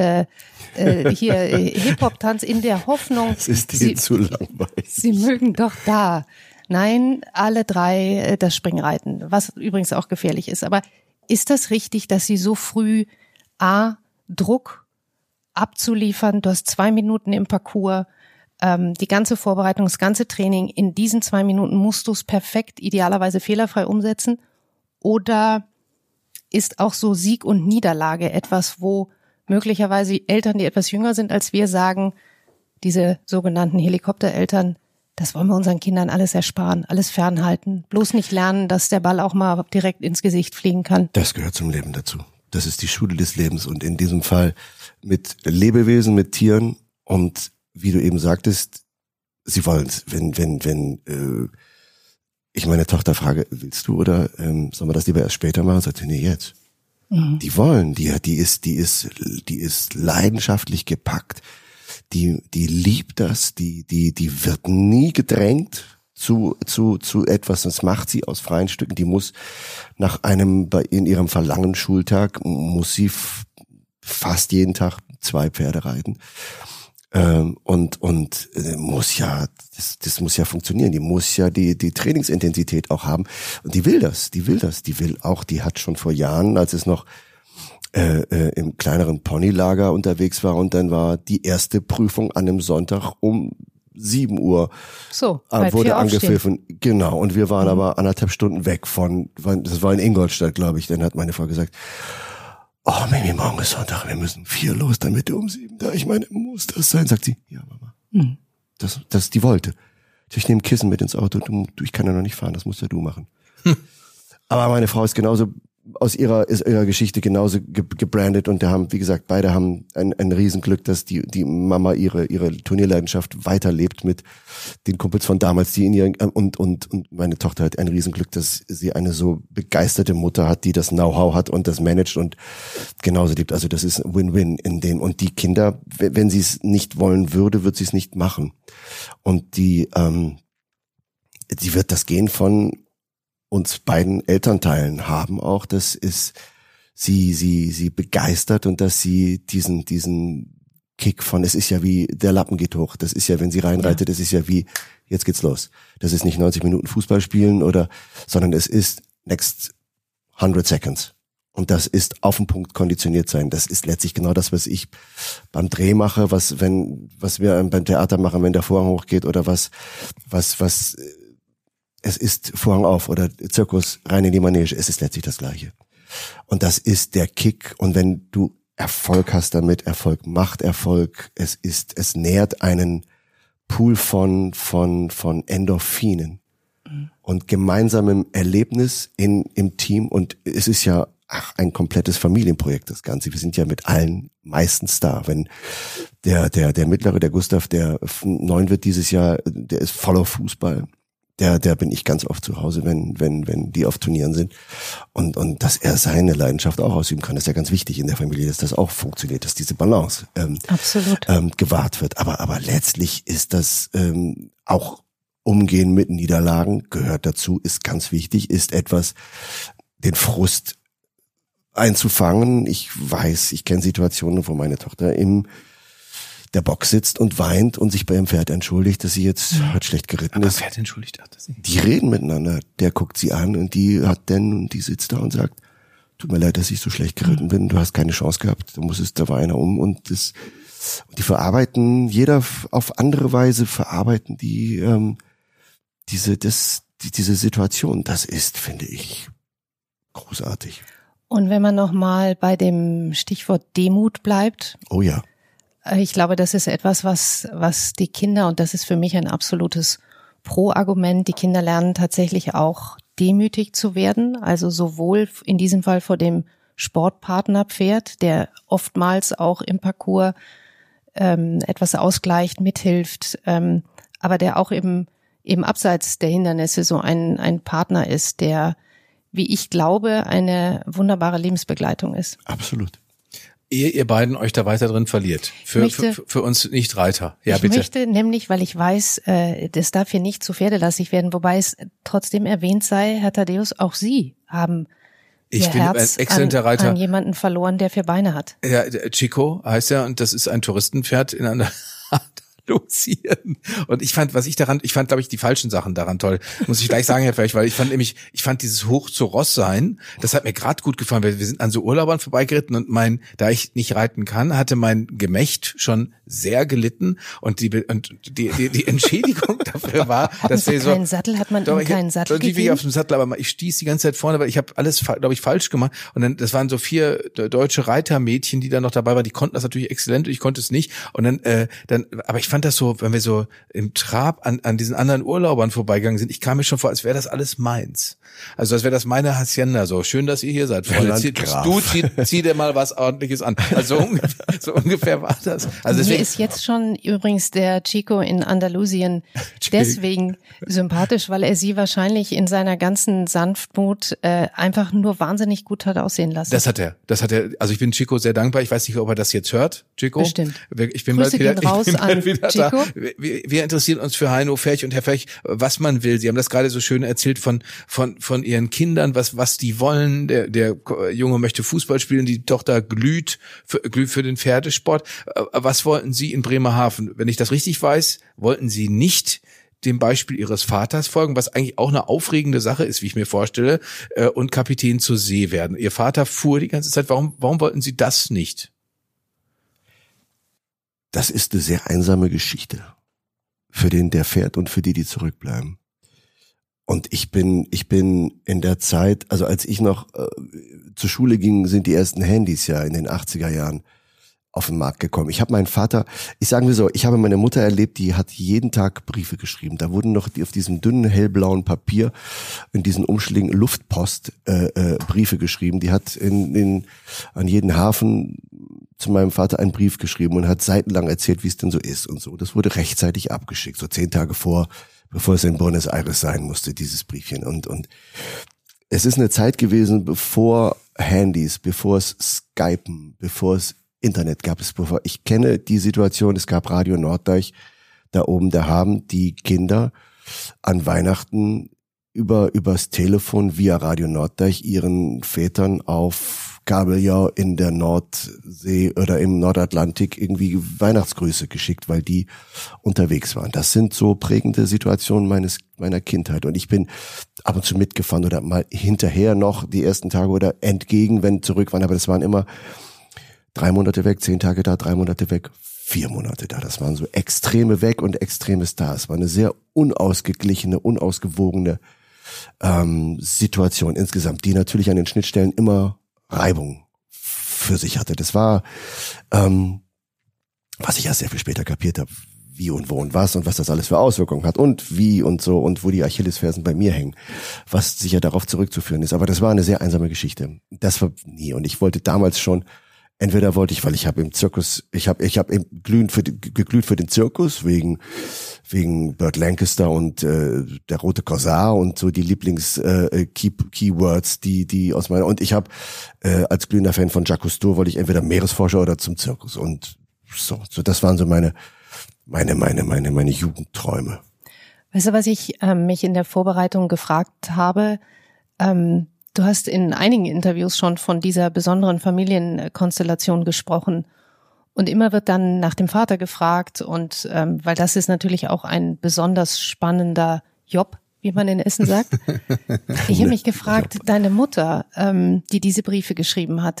[SPEAKER 4] hier Hip-Hop-Tanz in der Hoffnung.
[SPEAKER 2] Das ist denen zu langweilig.
[SPEAKER 4] Sie mögen doch da. Nein, alle 3 das Springreiten, was übrigens auch gefährlich ist. Aber ist das richtig, dass Sie so früh Druck abzuliefern? Du hast 2 Minuten im Parcours, die ganze Vorbereitung, das ganze Training. In diesen 2 Minuten musst du es perfekt, idealerweise fehlerfrei umsetzen? Oder ist auch so Sieg und Niederlage etwas, wo möglicherweise Eltern, die etwas jünger sind als wir, sagen, diese sogenannten Helikoptereltern, das wollen wir unseren Kindern alles ersparen, alles fernhalten. Bloß nicht lernen, dass der Ball auch mal direkt ins Gesicht fliegen kann.
[SPEAKER 2] Das gehört zum Leben dazu. Das ist die Schule des Lebens und in diesem Fall mit Lebewesen, mit Tieren und wie du eben sagtest, sie wollen's. Wenn ich meine Tochter frage, willst du oder sollen wir das lieber erst später machen? Sagt sie, nee, jetzt. Mhm. Die wollen, die ist leidenschaftlich gepackt. Die liebt das, die wird nie gedrängt zu etwas, das macht sie aus freien Stücken. Die muss in ihrem verlangen Schultag muss sie fast jeden Tag 2 Pferde reiten. Und muss ja, das muss ja funktionieren. Die muss ja die Trainingsintensität auch haben. Und die will auch, die hat schon vor Jahren, als es noch im kleineren Ponylager unterwegs war und dann war die erste Prüfung an einem Sonntag um 7 Uhr.
[SPEAKER 4] So,
[SPEAKER 2] wurde angepfiffen. Genau, und wir waren aber 1,5 Stunden weg das war in Ingolstadt, glaube ich. Dann hat meine Frau gesagt, oh Mimi, morgen ist Sonntag, wir müssen 4 los, damit du um 7 da. Ich meine, muss das sein? Sagt sie, ja Mama. Das die wollte. Ich nehme Kissen mit ins Auto, ich kann ja noch nicht fahren, das musst ja du machen. Aber meine Frau ist genauso aus ihrer Geschichte genauso gebrandet und wie gesagt, beide haben ein Riesenglück, dass die Mama ihre Turnierleidenschaft weiterlebt mit den Kumpels von damals, die in ihren und meine Tochter hat ein Riesenglück, dass sie eine so begeisterte Mutter hat, die das Know-how hat und das managt und genauso lebt. Also das ist Win-Win in dem und die Kinder, wenn sie es nicht wollen würde, wird sie es nicht machen. Und die wird das Gehen von uns beiden Elternteilen haben auch, das ist sie begeistert und dass sie diesen Kick von, es ist ja wie, der Lappen geht hoch, das ist ja, wenn sie reinreitet, das ist ja wie, jetzt geht's los. Das ist nicht 90 Minuten Fußball spielen sondern es ist next 100 seconds. Und das ist auf den Punkt konditioniert sein. Das ist letztlich genau das, was ich beim Dreh mache, was wir beim Theater machen, wenn der Vorhang hochgeht oder was es ist Vorhang auf oder Zirkus rein in die Manege. Es ist letztlich das Gleiche. Und das ist der Kick. Und wenn du Erfolg hast damit, Erfolg macht Erfolg. Es nährt einen Pool von Endorphinen und gemeinsamem Erlebnis im Team. Und es ist ja ein komplettes Familienprojekt, das Ganze. Wir sind ja mit allen meistens da. Wenn der Mittlere, der Gustav, der 9 wird dieses Jahr, der ist voller Fußball. Der bin ich ganz oft zu Hause, wenn die auf Turnieren sind. Und dass er seine Leidenschaft auch ausüben kann, ist ja ganz wichtig in der Familie, dass das auch funktioniert, dass diese Balance
[SPEAKER 4] absolut
[SPEAKER 2] gewahrt wird. Aber letztlich ist das auch Umgehen mit Niederlagen gehört dazu, ist ganz wichtig, ist etwas, den Frust einzufangen. Ich kenne Situationen, wo meine Tochter in der Box sitzt und weint und sich bei ihrem Pferd entschuldigt, dass sie jetzt halt schlecht geritten ist.
[SPEAKER 1] Pferd entschuldigt hat sie.
[SPEAKER 2] Die reden miteinander. Der guckt sie an und die sitzt da und sagt, tut mir leid, dass ich so schlecht geritten bin. Du hast keine Chance gehabt. Da war einer und die verarbeiten, jeder auf andere Weise verarbeiten die diese Situation. Das ist, finde ich, großartig.
[SPEAKER 4] Und wenn man noch-mal bei dem Stichwort Demut bleibt.
[SPEAKER 2] Oh ja.
[SPEAKER 4] Ich glaube, das ist etwas, was die Kinder, und das ist für mich ein absolutes Pro-Argument, die Kinder lernen tatsächlich auch demütig zu werden, also sowohl in diesem Fall vor dem Sportpartnerpferd, der oftmals auch im Parcours etwas ausgleicht, mithilft, aber der auch eben abseits der Hindernisse so ein Partner ist, der, wie ich glaube, eine wunderbare Lebensbegleitung ist.
[SPEAKER 2] Absolut.
[SPEAKER 1] Ehe ihr beiden euch da weiter drin verliert. Für uns Nicht-Reiter. Ja,
[SPEAKER 4] ich
[SPEAKER 1] bitte.
[SPEAKER 4] möchte nämlich, weil ich weiß, das darf hier nicht zu pferdelastig werden, wobei es trotzdem erwähnt sei, Herr Thaddäus, auch Sie haben Ihr Herz
[SPEAKER 1] ein exzellenter Reiter.
[SPEAKER 4] An jemanden verloren, der 4 Beine hat.
[SPEAKER 1] Ja, Chico heißt er und das ist ein Touristenpferd in einer Andalusien. Und ich fand, glaube ich, die falschen Sachen daran toll. Muss ich gleich sagen, Herr Ferch, weil ich fand dieses Hoch zu Ross sein, das hat mir gerade gut gefallen, weil wir sind an so Urlaubern vorbeigeritten und da ich nicht reiten kann, hatte mein Gemächt schon sehr gelitten und die Entschädigung dafür war, dass wir so
[SPEAKER 4] keinen Sattel, hat man ihm keinen Sattel gegeben?
[SPEAKER 1] Ich auf dem Sattel, aber ich stieß die ganze Zeit vorne, weil ich habe alles, glaube ich, falsch gemacht. Und dann, das waren so 4 deutsche Reitermädchen, die da noch dabei waren, die konnten das natürlich exzellent und ich konnte es nicht. Und aber ich fand das so, wenn wir so im Trab an diesen anderen Urlaubern vorbeigegangen sind, ich kam mir schon vor, als wäre das alles meins. Also als wäre das meine Hacienda. So schön, dass ihr hier seid, Freunde. Zieh dir mal was Ordentliches an. Also so ungefähr war das. Also deswegen,
[SPEAKER 4] mir ist jetzt schon übrigens der Chico in Andalusien deswegen sympathisch, weil er sie wahrscheinlich in seiner ganzen Sanftmut einfach nur wahnsinnig gut hat aussehen lassen.
[SPEAKER 1] Das hat er. Also ich bin Chico sehr dankbar. Ich weiß nicht, ob er das jetzt hört, Chico.
[SPEAKER 4] Bestimmt.
[SPEAKER 1] Ich bin
[SPEAKER 4] Grüße gehen raus an Chico.
[SPEAKER 1] Da. Wir interessieren uns für Heino Ferch und Herr Ferch, was man will. Sie haben das gerade so schön erzählt von ihren Kindern, was die wollen. Der Junge möchte Fußball spielen, die Tochter glüht für den Pferdesport. Was wollten Sie in Bremerhaven? Wenn ich das richtig weiß, wollten Sie nicht dem Beispiel ihres Vaters folgen, was eigentlich auch eine aufregende Sache ist, wie ich mir vorstelle, und Kapitän zur See werden. Ihr Vater fuhr die ganze Zeit. Warum wollten Sie das nicht?
[SPEAKER 2] Das ist eine sehr einsame Geschichte. Für den, der fährt und für die zurückbleiben. Und ich bin in der Zeit, also als ich noch zur Schule ging, sind die ersten Handys ja in den 80er Jahren auf den Markt gekommen. Ich habe meinen Vater, ich habe meine Mutter erlebt, die hat jeden Tag Briefe geschrieben. Da wurden noch auf diesem dünnen hellblauen Papier in diesen Umschlägen Luftpost Briefe geschrieben. Die hat an jeden Hafen zu meinem Vater einen Brief geschrieben und hat seitenlang erzählt, wie es denn so ist und so. Das wurde rechtzeitig abgeschickt, so 10 Tage bevor es in Buenos Aires sein musste, dieses Briefchen. Und es ist eine Zeit gewesen, bevor Handys, bevor es Skypen, bevor es Internet gab. Ich kenne die Situation, es gab Radio Norddeich da oben, da haben die Kinder an Weihnachten übers Telefon via Radio Norddeich ihren Vätern auf Kabeljau in der Nordsee oder im Nordatlantik irgendwie Weihnachtsgrüße geschickt, weil die unterwegs waren. Das sind so prägende Situationen meiner Kindheit. Und ich bin ab und zu mitgefahren oder mal hinterher noch die ersten Tage oder entgegen, wenn zurück waren. Aber das waren immer 3 Monate weg, 10 Tage da, 3 Monate weg, 4 Monate da. Das waren so Extreme weg und Extremes da. Es war eine sehr unausgeglichene, unausgewogene Situation insgesamt, die natürlich an den Schnittstellen immer Reibung für sich hatte. Das war, was ich erst sehr viel später kapiert habe, wie und wo und was das alles für Auswirkungen hat und wie und so und wo die Achillesfersen bei mir hängen, was sicher darauf zurückzuführen ist. Aber das war eine sehr einsame Geschichte. Das war nie. Und ich wollte damals schon, entweder wollte ich, weil ich habe im Zirkus, ich habe geglüht für den Zirkus wegen Burt Lancaster und der rote Korsar und so die Lieblings Keywords, die aus meiner, und ich habe als glühender Fan von Jacques Cousteau wollte ich entweder Meeresforscher oder zum Zirkus, und so das waren so meine Jugendträume.
[SPEAKER 4] Weißt du, was ich mich in der Vorbereitung gefragt habe? Du hast in einigen Interviews schon von dieser besonderen Familienkonstellation gesprochen. Und immer wird dann nach dem Vater gefragt, und weil das ist natürlich auch ein besonders spannender Job, wie man in Essen sagt. Ich habe mich gefragt, deine Mutter, die diese Briefe geschrieben hat,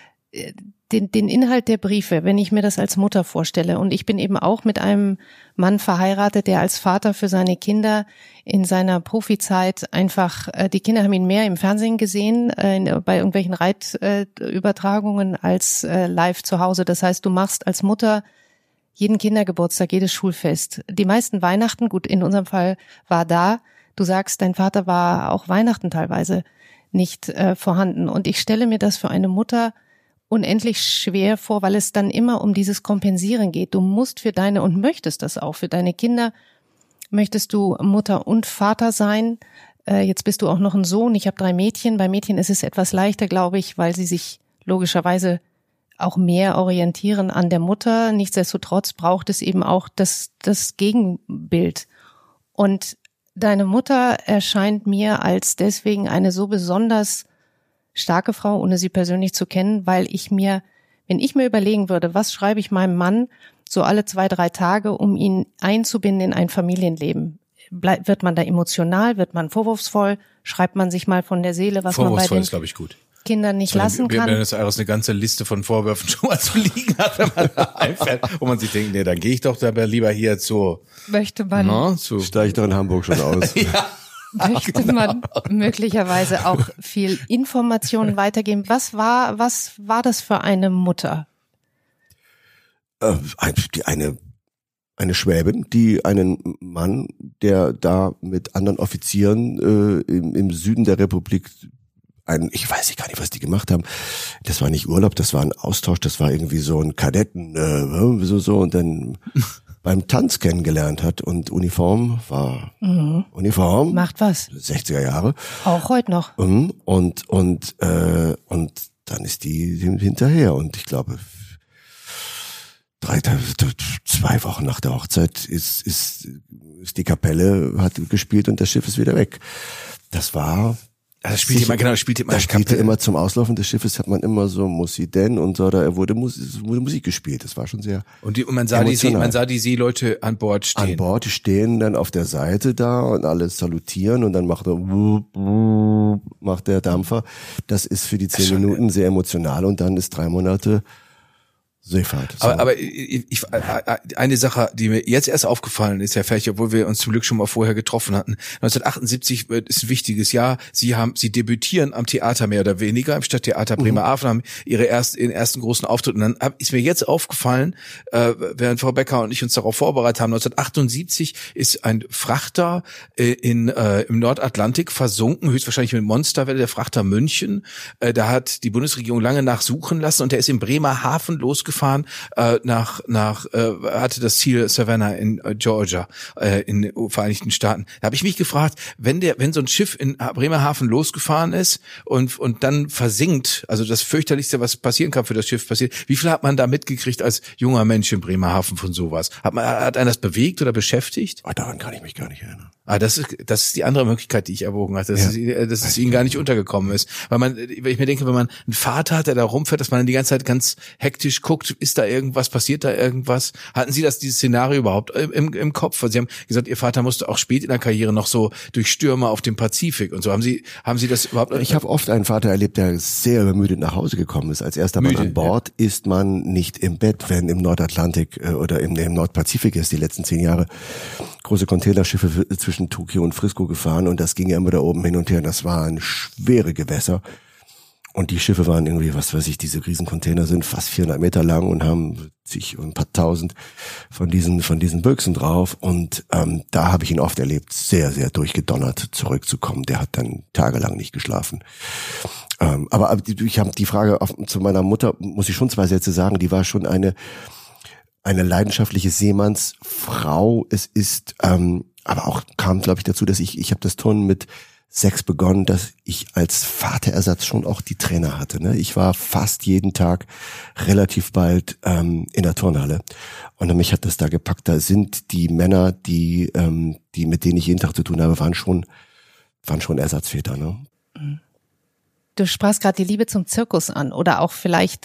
[SPEAKER 4] den Inhalt der Briefe, wenn ich mir das als Mutter vorstelle, und ich bin eben auch mit einem Mann verheiratet, der als Vater für seine Kinder in seiner Profizeit einfach, die Kinder haben ihn mehr im Fernsehen gesehen, bei irgendwelchen Reitübertragungen als live zu Hause. Das heißt, du machst als Mutter jeden Kindergeburtstag, jedes Schulfest. Die meisten Weihnachten, gut, in unserem Fall war da, du sagst, dein Vater war auch Weihnachten teilweise nicht vorhanden. Und ich stelle mir das für eine Mutter unendlich schwer vor, weil es dann immer um dieses Kompensieren geht. Du musst für deine, und möchtest das auch, für deine Kinder, möchtest du Mutter und Vater sein. Jetzt bist du auch noch ein Sohn. Ich habe 3 Mädchen. Bei Mädchen ist es etwas leichter, glaube ich, weil sie sich logischerweise auch mehr orientieren an der Mutter. Nichtsdestotrotz braucht es eben auch das Gegenbild. Und deine Mutter erscheint mir als deswegen eine so besonders starke Frau, ohne sie persönlich zu kennen, weil wenn ich mir überlegen würde, was schreibe ich meinem Mann so alle 2, 3 Tage, um ihn einzubinden in ein Familienleben? Wird man da emotional? Wird man vorwurfsvoll? Schreibt man sich mal von der Seele, was man bei den
[SPEAKER 1] ist, glaube ich, gut.
[SPEAKER 4] Kindern nicht lassen kann?
[SPEAKER 1] Wenn es eine ganze Liste von Vorwürfen schon mal zu liegen hat, wenn man da einfällt, wo man sich denkt, nee, dann gehe ich doch dabei lieber hier
[SPEAKER 4] möchte man,
[SPEAKER 2] steige ich doch in Hamburg schon aus.
[SPEAKER 1] Ja.
[SPEAKER 4] Möchte man möglicherweise auch viel Informationen weitergeben? Was war das für eine Mutter?
[SPEAKER 2] Eine Schwäbin, die einen Mann, der da mit anderen Offizieren im Süden der Republik, ich weiß gar nicht, was die gemacht haben. Das war nicht Urlaub, das war ein Austausch, das war irgendwie so ein Kadetten, so, und dann beim Tanz kennengelernt hat, und Uniform war Uniform.
[SPEAKER 4] Macht was.
[SPEAKER 2] 60er Jahre.
[SPEAKER 4] Auch heute noch.
[SPEAKER 2] Und dann ist die hinterher, und ich glaube 2 Wochen nach der Hochzeit ist die Kapelle, hat gespielt und das Schiff ist wieder weg. Das war
[SPEAKER 1] das spielte
[SPEAKER 2] immer zum Auslaufen des Schiffes, hat man immer so Mussi denn und so, da wurde Musik gespielt. Das war schon sehr
[SPEAKER 1] und man sah die Seeleute an Bord stehen.
[SPEAKER 2] An Bord, die stehen dann auf der Seite da und alle salutieren und dann macht der Dampfer. Das ist für die 10 Minuten sehr emotional und dann ist 3 Monate Seefahrt. So.
[SPEAKER 1] Aber eine Sache, die mir jetzt erst aufgefallen ist, ja vielleicht, obwohl wir uns zum Glück schon mal vorher getroffen hatten. 1978 ist ein wichtiges Jahr. Sie debütieren am Theater mehr oder weniger, im Stadttheater Bremerhaven, haben ihren ersten großen Auftritt. Und dann ist mir jetzt aufgefallen, während Frau Becker und ich uns darauf vorbereitet haben, 1978 ist ein Frachter im Nordatlantik versunken, höchstwahrscheinlich mit Monsterwelle, der Frachter München. Da hat die Bundesregierung lange nachsuchen lassen und der ist in Bremerhaven losgefahren, hatte das Ziel Savannah in Georgia, in den Vereinigten Staaten. Da habe ich mich gefragt, wenn so ein Schiff in Bremerhaven losgefahren ist und dann versinkt, also das fürchterlichste, was passieren kann für das Schiff passiert, wie viel hat man da mitgekriegt als junger Mensch in Bremerhaven von sowas? Hat einen das bewegt oder beschäftigt?
[SPEAKER 2] Daran kann ich mich gar nicht erinnern.
[SPEAKER 1] Das ist die andere Möglichkeit, die ich erwogen hatte, dass es ihnen gar nicht untergekommen ist. Weil ich mir denke, wenn man einen Vater hat, der da rumfährt, dass man dann die ganze Zeit ganz hektisch guckt, ist da irgendwas, passiert da irgendwas? Hatten Sie dieses Szenario überhaupt im Kopf? Weil Sie haben gesagt, Ihr Vater musste auch spät in der Karriere noch so durch Stürme auf dem Pazifik und so. Haben Sie das überhaupt?
[SPEAKER 2] Ich habe oft einen Vater erlebt, der sehr übermüdet nach Hause gekommen ist. Als erster Mann an Bord ist man nicht im Bett, wenn im Nordatlantik oder im Nordpazifik ist, die letzten 10 Jahre große Containerschiffe zwischen Tokio und Frisco gefahren und das ging ja immer da oben hin und her. Das waren schwere Gewässer. Und die Schiffe waren irgendwie, was weiß ich, diese Riesencontainer sind fast 400 Meter lang und haben ein paar tausend von diesen Büchsen drauf. Und da habe ich ihn oft erlebt, sehr, sehr durchgedonnert zurückzukommen. Der hat dann tagelang nicht geschlafen. Aber ich habe die Frage zu meiner Mutter, muss ich schon 2 Sätze sagen, die war schon eine leidenschaftliche Seemannsfrau. Es ist, aber auch kam, glaube ich, dazu, dass ich habe das Turnen mit 6 begonnen, dass ich als Vaterersatz schon auch die Trainer hatte. Ne? Ich war fast jeden Tag relativ bald in der Turnhalle und mich hat das da gepackt. Da sind die Männer, die mit denen ich jeden Tag zu tun habe, waren schon Ersatzväter. Ne?
[SPEAKER 4] Du sprachst gerade die Liebe zum Zirkus an oder auch vielleicht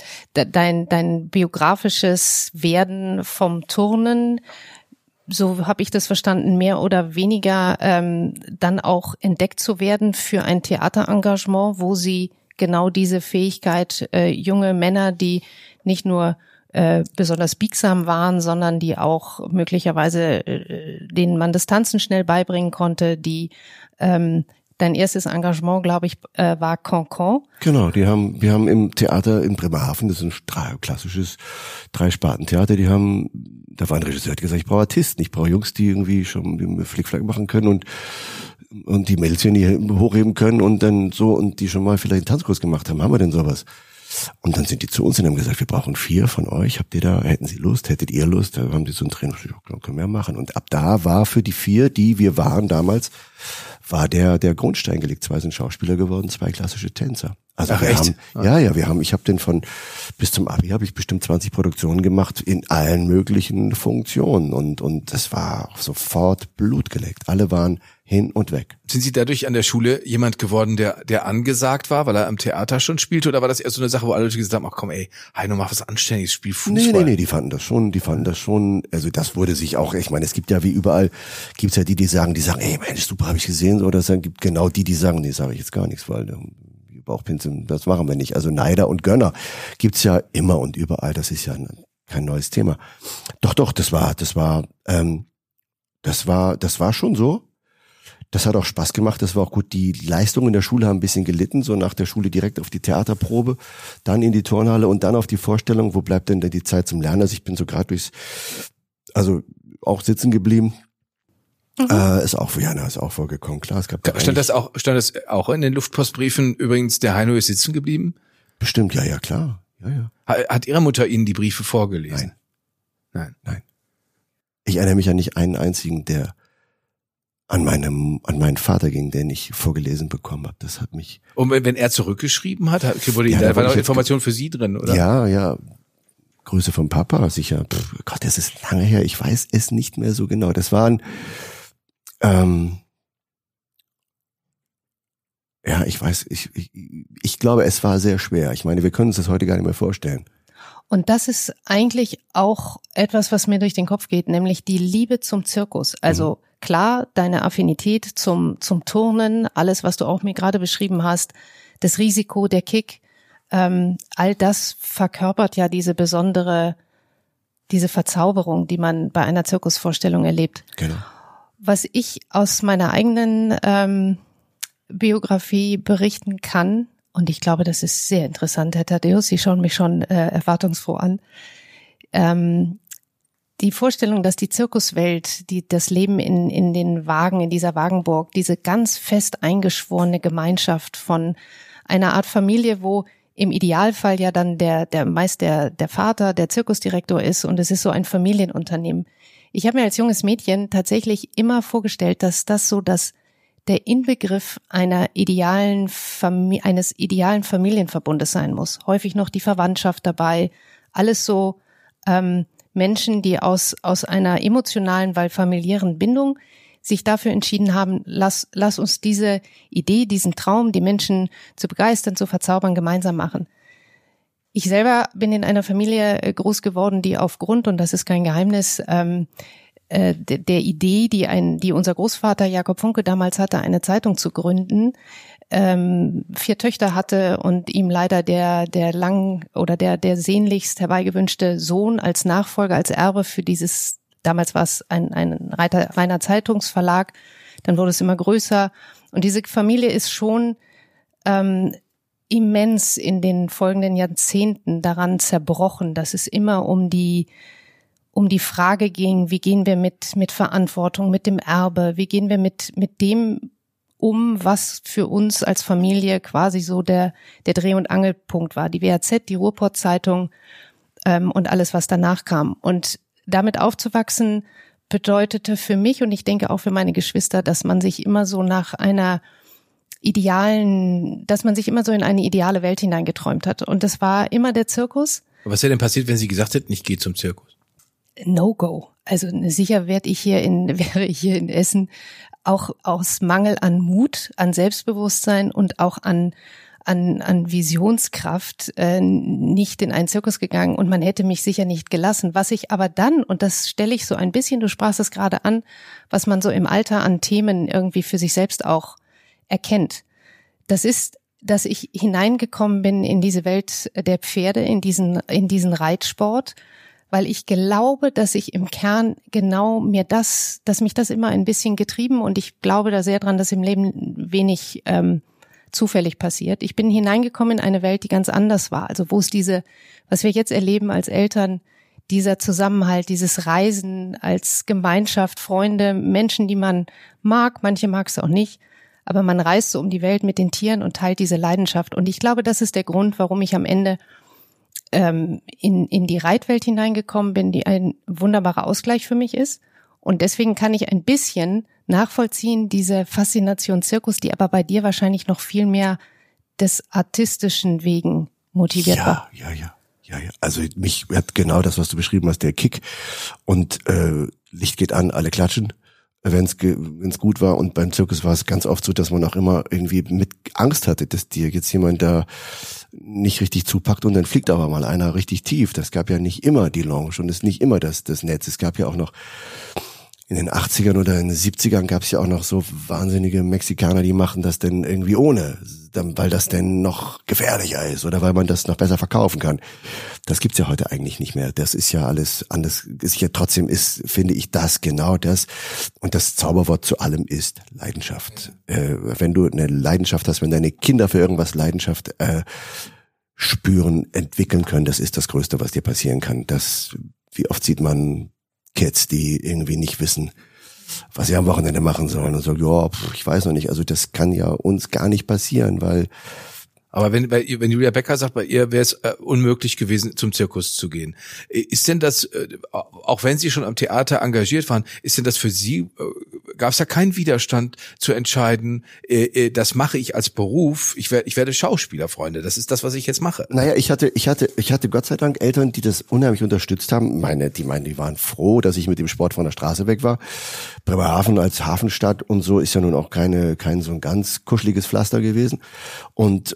[SPEAKER 4] dein biografisches Werden vom Turnen. So habe ich das verstanden, mehr oder weniger dann auch entdeckt zu werden für ein Theaterengagement, wo sie genau diese Fähigkeit, junge Männer, die nicht nur besonders biegsam waren, sondern die auch möglicherweise denen man das Tanzen schnell beibringen konnte, die dein erstes Engagement, glaube ich, war Cancan.
[SPEAKER 2] Genau, wir haben im Theater in Bremerhaven, das ist ein klassisches 3-Sparten-Theater, da war ein Regisseur, der hat gesagt, ich brauche Artisten, ich brauche Jungs, die irgendwie schon Flickflack machen können und die Mädchen, die hochheben können und dann so, und die schon mal vielleicht einen Tanzkurs gemacht haben. Haben wir denn sowas? Und dann sind die zu uns und haben gesagt, wir brauchen 4 von euch. Hättet ihr Lust? Da haben die so ein Training, können wir machen. Und ab da war für die 4, die wir waren damals, war der Grundstein gelegt. 2 sind Schauspieler geworden, 2 klassische Tänzer. Also
[SPEAKER 1] ach, echt?
[SPEAKER 2] Ich habe den bis zum Abi habe ich bestimmt 20 Produktionen gemacht in allen möglichen Funktionen und das war sofort Blut geleckt. Alle waren hin und weg.
[SPEAKER 1] Sind Sie dadurch an der Schule jemand geworden, der angesagt war, weil er am Theater schon spielte, oder war das eher so eine Sache, wo alle Leute gesagt haben, ach komm ey, Heino, mach was Anständiges, spiel Fußball?
[SPEAKER 2] Nee, die fanden das schon, also das wurde sich auch, ich meine, es gibt ja wie überall, gibt's ja die sagen, ey Mensch, super, habe ich gesehen, so, das gibt genau die sagen, nee, sage ich jetzt gar nichts, weil Bauchpinseln, das machen wir nicht. Also Neider und Gönner gibt's ja immer und überall. Das ist ja kein neues Thema. Doch, das war schon so. Das hat auch Spaß gemacht. Das war auch gut. Die Leistungen in der Schule haben ein bisschen gelitten. So nach der Schule direkt auf die Theaterprobe, dann in die Turnhalle und dann auf die Vorstellung. Wo bleibt denn die Zeit zum Lernen? Also ich bin so gerade auch sitzen geblieben. Ist auch vorgekommen, klar.
[SPEAKER 1] Stand das auch in den Luftpostbriefen übrigens, der Heino ist sitzen geblieben?
[SPEAKER 2] Bestimmt, ja, klar. Ja.
[SPEAKER 1] Hat Ihre Mutter Ihnen die Briefe vorgelesen?
[SPEAKER 2] Nein. Ich erinnere mich an nicht einen einzigen, der an meinen Vater ging, den ich vorgelesen bekommen habe. Das hat mich.
[SPEAKER 1] Und wenn er zurückgeschrieben hat, da war noch Information für Sie drin, oder?
[SPEAKER 2] Ja. Grüße vom Papa, sicher. Gott, das ist lange her. Ich weiß es nicht mehr so genau. Das waren Ja, ich weiß, ich glaube, es war sehr schwer. Ich meine, wir können uns das heute gar nicht mehr vorstellen.
[SPEAKER 4] Und das ist eigentlich auch etwas, was mir durch den Kopf geht, nämlich die Liebe zum Zirkus. Also klar, deine Affinität zum Turnen, alles, was du auch mir gerade beschrieben hast, das Risiko, der Kick, all das verkörpert ja diese Verzauberung, die man bei einer Zirkusvorstellung erlebt.
[SPEAKER 2] Genau.
[SPEAKER 4] Was ich aus meiner eigenen Biografie berichten kann, und ich glaube, das ist sehr interessant, Herr Thaddäus, Sie schauen mich schon erwartungsfroh an. Die Vorstellung, dass die Zirkuswelt, das Leben in den Wagen, in dieser Wagenburg, diese ganz fest eingeschworene Gemeinschaft von einer Art Familie, wo im Idealfall ja dann der Vater, der Zirkusdirektor ist, und es ist so ein Familienunternehmen. Ich habe mir als junges Mädchen tatsächlich immer vorgestellt, dass das so der Inbegriff eines idealen Familienverbundes sein muss. Häufig noch die Verwandtschaft dabei, alles so Menschen, die aus einer emotionalen, weil familiären Bindung sich dafür entschieden haben, lass uns diese Idee, diesen Traum, die Menschen zu begeistern, zu verzaubern, gemeinsam machen. Ich selber bin in einer Familie groß geworden, die aufgrund, und das ist kein Geheimnis, der Idee, die unser Großvater Jakob Funke damals hatte, eine Zeitung zu gründen, 4 Töchter hatte und ihm leider der sehnlichst herbeigewünschte Sohn als Nachfolger, als Erbe für dieses, damals war es ein reiner Zeitungsverlag, dann wurde es immer größer, und diese Familie ist schon immens in den folgenden Jahrzehnten daran zerbrochen, dass es immer um die Frage ging, wie gehen wir mit Verantwortung, mit dem Erbe, wie gehen wir mit dem was für uns als Familie quasi so der Dreh- und Angelpunkt war. Die WAZ, die Ruhrpott-Zeitung und alles, was danach kam. Und damit aufzuwachsen bedeutete für mich und ich denke auch für meine Geschwister, dass man sich immer so in eine ideale Welt hineingeträumt hat. Und das war immer der Zirkus.
[SPEAKER 1] Was wäre denn passiert, wenn Sie gesagt hätten, ich gehe zum Zirkus?
[SPEAKER 4] No-go. Also sicher wäre ich hier in Essen auch aus Mangel an Mut, an Selbstbewusstsein und auch an Visionskraft nicht in einen Zirkus gegangen, und man hätte mich sicher nicht gelassen. Was ich aber dann, und das stelle ich so ein bisschen, du sprachst es gerade an, was man so im Alter an Themen irgendwie für sich selbst auch erkennt, das ist, dass ich hineingekommen bin in diese Welt der Pferde, in diesen Reitsport, weil ich glaube, dass ich im Kern genau dass mich das immer ein bisschen getrieben, und ich glaube da sehr dran, dass im Leben wenig zufällig passiert. Ich bin hineingekommen in eine Welt, die ganz anders war. Also wo es was wir jetzt erleben als Eltern, dieser Zusammenhalt, dieses Reisen als Gemeinschaft, Freunde, Menschen, die man mag, manche mag es auch nicht, aber man reist so um die Welt mit den Tieren und teilt diese Leidenschaft. Und ich glaube, das ist der Grund, warum ich am Ende in die Reitwelt hineingekommen bin, die ein wunderbarer Ausgleich für mich ist. Und deswegen kann ich ein bisschen nachvollziehen, diese Faszination Zirkus, die aber bei dir wahrscheinlich noch viel mehr des artistischen wegen motiviert war.
[SPEAKER 2] Ja. Also mich hat genau das, was du beschrieben hast, der Kick. Und Licht geht an, alle klatschen, wenn's gut war. Und beim Zirkus war es ganz oft so, dass man auch immer irgendwie mit Angst hatte, dass dir jetzt jemand da nicht richtig zupackt und dann fliegt aber mal einer richtig tief. Das gab ja nicht immer die Lounge und es ist nicht immer das Netz. Es gab ja auch noch in den 80ern oder in den 70ern gab es ja auch noch so wahnsinnige Mexikaner, die machen das denn irgendwie ohne, weil das denn noch gefährlicher ist oder weil man das noch besser verkaufen kann. Das gibt's ja heute eigentlich nicht mehr. Das ist ja alles anders. Trotzdem finde ich das genau das. Und das Zauberwort zu allem ist Leidenschaft. Wenn du eine Leidenschaft hast, wenn deine Kinder für irgendwas Leidenschaft spüren, entwickeln können, das ist das Größte, was dir passieren kann. Wie oft sieht man Kids, die irgendwie nicht wissen, was sie am Wochenende machen sollen und sagen, ja, ich weiß noch nicht. Also das kann ja uns gar nicht passieren, weil.
[SPEAKER 1] Aber wenn Julia Becker sagt, bei ihr wäre es unmöglich gewesen, zum Zirkus zu gehen. Ist denn das, auch wenn Sie schon am Theater engagiert waren, ist denn das für Sie gab es da keinen Widerstand zu entscheiden, das mache ich als Beruf, ich werde Schauspieler, Freunde, das ist das, was ich jetzt mache.
[SPEAKER 2] Naja, ich hatte Gott sei Dank Eltern, die das unheimlich unterstützt haben. Die waren froh, dass ich mit dem Sport von der Straße weg war. Bremerhaven als Hafenstadt und so ist ja nun auch kein so ein ganz kuscheliges Pflaster gewesen. Und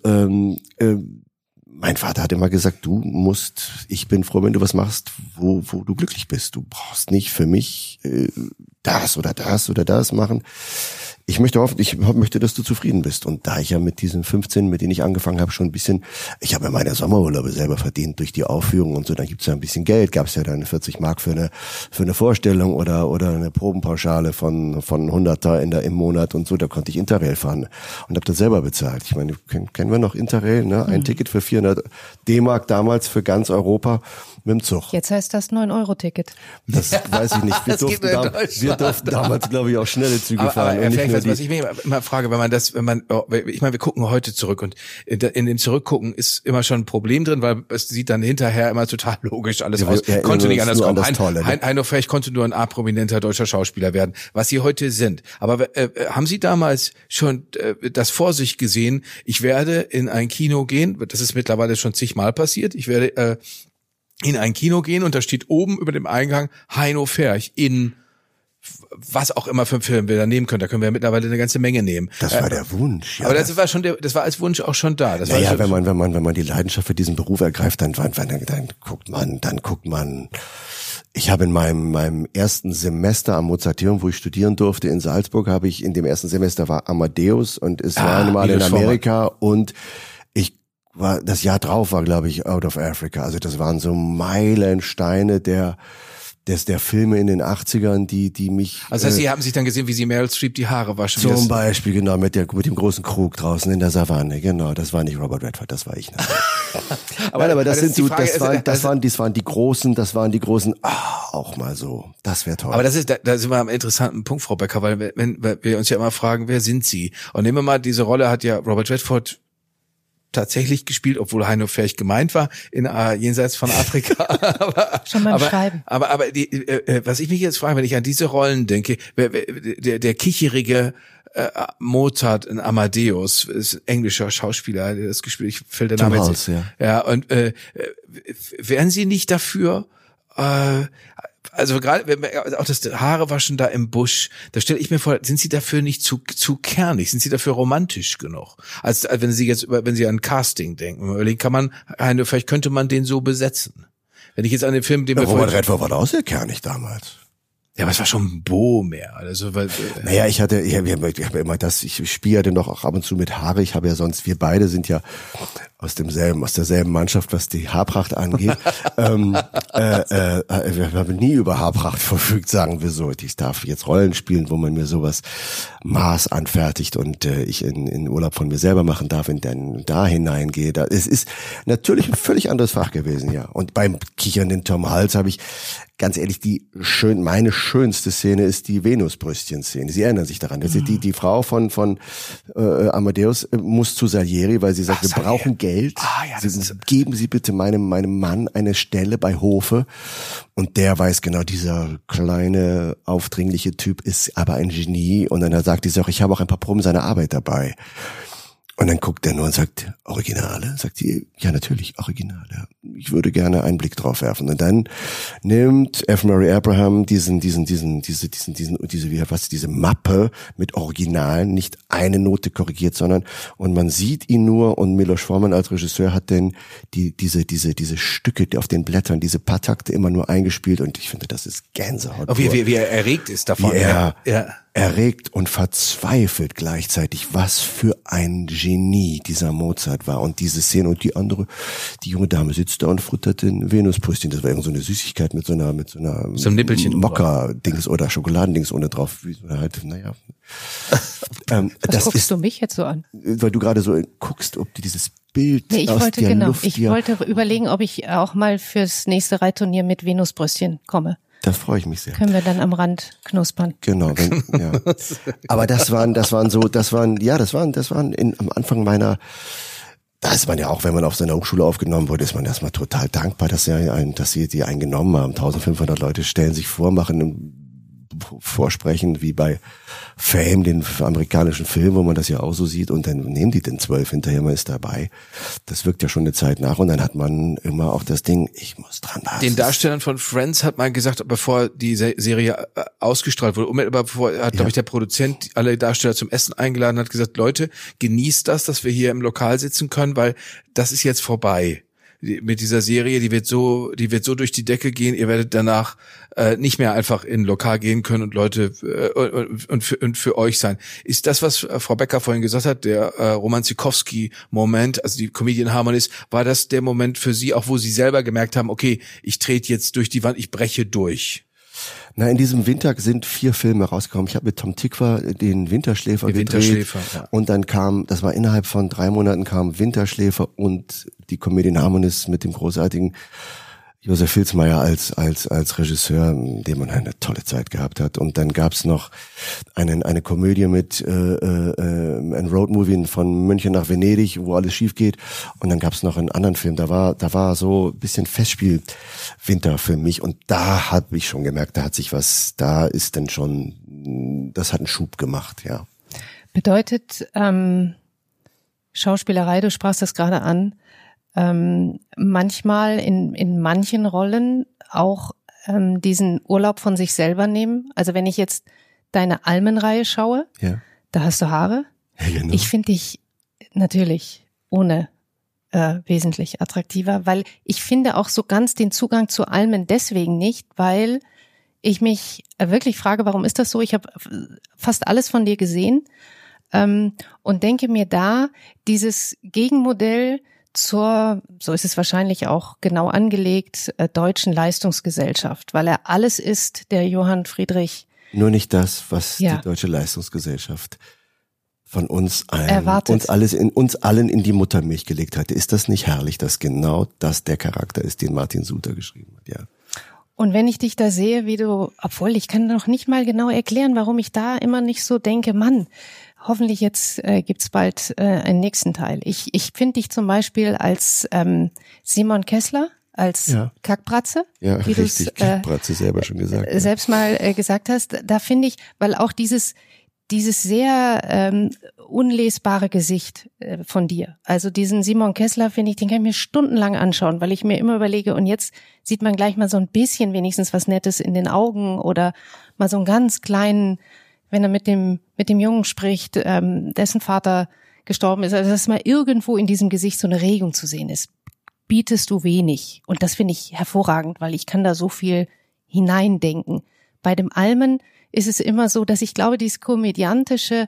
[SPEAKER 2] mein Vater hat immer gesagt, ich bin froh, wenn du was machst, wo du glücklich bist. Du brauchst nicht für mich das oder das machen. Ich möchte, dass du zufrieden bist. Und da ich ja mit diesen 15, mit denen ich angefangen habe, schon ein bisschen, ich habe ja meine Sommerurlaube selber verdient durch die Aufführung und so, dann gibt's ja ein bisschen Geld, gab's ja dann 40 Mark für eine Vorstellung oder eine Probenpauschale von 100er im Monat und so, da konnte ich Interrail fahren und habe das selber bezahlt. Ich meine, kennen wir noch Interrail, ne? Ein Ticket für 400 D-Mark damals für ganz Europa mit dem Zug.
[SPEAKER 4] Jetzt heißt das 9-Euro-Ticket.
[SPEAKER 2] Das weiß ich nicht. Wir durften damals, glaube ich, auch schnelle Züge fahren.
[SPEAKER 1] Aber was ich mich immer frage, wir gucken heute zurück und in dem Zurückgucken ist immer schon ein Problem drin, weil es sieht dann hinterher immer total logisch alles aus. Konnte nicht anders kommen. Heino Ferch konnte nur ein A-prominenter deutscher Schauspieler werden, was sie heute sind. Aber haben Sie damals schon das vor sich gesehen? Ich werde in ein Kino gehen, das ist mittlerweile schon zigmal passiert, ich werde in ein Kino gehen und da steht oben über dem Eingang Heino Ferch in was auch immer für einen Film wir da nehmen können. Da können wir ja mittlerweile eine ganze Menge nehmen.
[SPEAKER 2] Das war der Wunsch. Ja,
[SPEAKER 1] aber das war als Wunsch auch schon da.
[SPEAKER 2] Wenn man die Leidenschaft für diesen Beruf ergreift, dann guckt man. Ich habe in meinem ersten Semester am Mozarteum, wo ich studieren durfte in Salzburg, in dem ersten Semester war Amadeus und es war einmal in Amerika und das Jahr drauf war, glaube ich, Out of Africa. Also das waren so Meilensteine der Filme in den 80ern, die mich...
[SPEAKER 1] Also Sie haben sich dann gesehen, wie Sie Meryl Streep die Haare waschen.
[SPEAKER 2] Zum Beispiel, genau, mit dem großen Krug draußen in der Savanne, genau. Das war nicht Robert Redford, das war ich. aber das waren die großen, auch mal so. Das wäre toll.
[SPEAKER 1] Aber da sind wir am interessanten Punkt, Frau Becker, weil wir uns ja immer fragen, wer sind Sie? Und nehmen wir mal, diese Rolle hat ja Robert Redford tatsächlich gespielt, obwohl Heino Ferch gemeint war, in jenseits von Afrika.
[SPEAKER 4] Schon beim Schreiben.
[SPEAKER 1] Aber was ich mich jetzt frage, wenn ich an diese Rollen denke, der kicherige Mozart in Amadeus, ist ein englischer Schauspieler, der das gespielt, ich fällt der Name jetzt. Ja, und wären Sie nicht dafür, also gerade auch das Haare waschen da im Busch, da stelle ich mir vor, sind Sie dafür nicht zu kernig, sind Sie dafür romantisch genug? Als wenn Sie an Casting denken, vielleicht könnte man den so besetzen. Wenn ich jetzt an den Film,
[SPEAKER 2] Robert Redford war auch sehr kernig damals.
[SPEAKER 1] Ja, aber es war schon ein Bo mehr. Also,
[SPEAKER 2] naja, ich habe immer ich spiele ja noch auch ab und zu mit Haare. Ich habe ja sonst, wir beide sind ja aus derselben Mannschaft, was die Haarpracht angeht. Wir haben nie über Haarpracht verfügt, sagen wir so. Ich darf jetzt Rollen spielen, wo man mir sowas Maß anfertigt und ich in Urlaub von mir selber machen darf, in den da hineingehe. Es ist natürlich ein völlig anderes Fach gewesen, ja. Und beim kichernden Tom Hals habe ich, ganz ehrlich, meine schönste Szene ist die Venusbrüstchen-Szene. Sie erinnern sich daran. Das ist die Frau von Amadeus muss zu Salieri, weil sie sagt, wir brauchen Geld. Geben Sie bitte meinem Mann eine Stelle bei Hofe. Und der weiß genau, dieser kleine, aufdringliche Typ ist aber ein Genie. Und dann sagt sie auch, ich habe auch ein paar Proben seiner Arbeit dabei. Und dann guckt er nur und sagt, Originale? Sagt sie, ja natürlich, Originale. Ich würde gerne einen Blick drauf werfen. Und dann nimmt F. Murray Abraham diese Mappe mit Originalen, nicht eine Note korrigiert, sondern, und man sieht ihn nur, und Milos Forman als Regisseur hat denn diese Stücke auf den Blättern, diese paar Takte immer nur eingespielt, und ich finde, das ist Gänsehaut.
[SPEAKER 1] Oh, wie er erregt ist davon.
[SPEAKER 2] Erregt und verzweifelt gleichzeitig, was für ein Genie dieser Mozart war. Und diese Szene, und die junge Dame sitzt da und futtert den Venusbrüstchen. Das war irgend so eine Süßigkeit mit so einer
[SPEAKER 1] so ein Nippelchen
[SPEAKER 2] Mokka-Dings oder Schokoladendings ohne drauf. Wie so halt, naja.
[SPEAKER 4] Was guckst du mich jetzt so an?
[SPEAKER 2] Weil du gerade so guckst, ob du dieses Bild
[SPEAKER 4] Ich wollte überlegen, ob ich auch mal fürs nächste Reitturnier mit Venusbrüstchen komme.
[SPEAKER 2] Da freue ich mich sehr.
[SPEAKER 4] Können wir dann am Rand knuspern.
[SPEAKER 2] Genau, ja. Aber das waren am Anfang meiner, da ist man ja auch, wenn man auf seiner Hochschule aufgenommen wurde, ist man erstmal total dankbar, dass sie die einen genommen haben. 1500 Leute stellen sich vor, machen vorsprechen, wie bei Fame, den amerikanischen Film, wo man das ja auch so sieht, und dann nehmen die den 12 hinterher, man ist dabei. Das wirkt ja schon eine Zeit nach, und dann hat man immer auch das Ding, ich muss dran warten.
[SPEAKER 1] Den Darstellern von Friends hat man gesagt, bevor die Serie ausgestrahlt wurde, unmittelbar bevor hat, glaube ich, der Produzent alle Darsteller zum Essen eingeladen, hat gesagt, Leute, genießt das, dass wir hier im Lokal sitzen können, weil das ist jetzt vorbei. Mit dieser Serie, die wird so durch die Decke gehen, ihr werdet danach nicht mehr einfach in ein Lokal gehen können und Leute und für euch sein. Ist das, was Frau Becker vorhin gesagt hat, der Roman Zykowski-Moment, also die Comedian Harmonies, war das der Moment für Sie, auch wo Sie selber gemerkt haben, okay, ich trete jetzt durch die Wand, ich breche durch?
[SPEAKER 2] Na, in diesem Winter sind 4 Filme rausgekommen. Ich habe mit Tom Tykwer den Winterschläfer gedreht. Ja. Und dann kam, das war innerhalb von 3 Monaten, kam Winterschläfer und die Comedian Harmonies mit dem großartigen Josef Filzmeier als Regisseur, dem man eine tolle Zeit gehabt hat. Und dann gab's noch eine Komödie mit ein Roadmovie von München nach Venedig, wo alles schief geht. Und dann gab's noch einen anderen Film, da war so ein bisschen Festspielwinter für mich. Und da habe ich schon gemerkt, da ist dann schon, das hat einen Schub gemacht, ja.
[SPEAKER 4] Bedeutet Schauspielerei, du sprachst das gerade an, manchmal in manchen Rollen auch diesen Urlaub von sich selber nehmen. Also wenn ich jetzt deine Almenreihe schaue, ja. Da hast du Haare.
[SPEAKER 2] Ja, genau.
[SPEAKER 4] Ich finde dich natürlich ohne wesentlich attraktiver, weil ich finde auch so ganz den Zugang zu Almen deswegen nicht, weil ich mich wirklich frage, warum ist das so? Ich habe fast alles von dir gesehen und denke mir da, dieses Gegenmodell zur, so ist es wahrscheinlich auch genau angelegt, deutschen Leistungsgesellschaft, weil er alles ist, der Johann Friedrich.
[SPEAKER 2] Nur nicht das, was die deutsche Leistungsgesellschaft von uns
[SPEAKER 4] erwartet.
[SPEAKER 2] uns allen in die Muttermilch gelegt hatte. Ist das nicht herrlich, dass genau das der Charakter ist, den Martin Suter geschrieben hat, ja.
[SPEAKER 4] Und wenn ich dich da sehe, wie du, obwohl ich kann noch nicht mal genau erklären, warum ich da immer nicht so denke, Mann, hoffentlich jetzt gibt's bald einen nächsten Teil. Ich finde dich zum Beispiel als Simon Kessler, als Kackbratze.
[SPEAKER 2] Ja, wie richtig, Kackbratze selber schon gesagt.
[SPEAKER 4] Selbst mal gesagt hast, da finde ich, weil auch dieses sehr unlesbare Gesicht von dir. Also diesen Simon Kessler, finde ich, den kann ich mir stundenlang anschauen, weil ich mir immer überlege, und jetzt sieht man gleich mal so ein bisschen wenigstens was Nettes in den Augen oder mal so einen ganz kleinen, wenn er mit dem Jungen spricht, dessen Vater gestorben ist, also dass mal irgendwo in diesem Gesicht so eine Regung zu sehen ist, bietest du wenig. Und das finde ich hervorragend, weil ich kann da so viel hineindenken. Bei dem Almen ist es immer so, dass ich glaube, dieses Komödiantische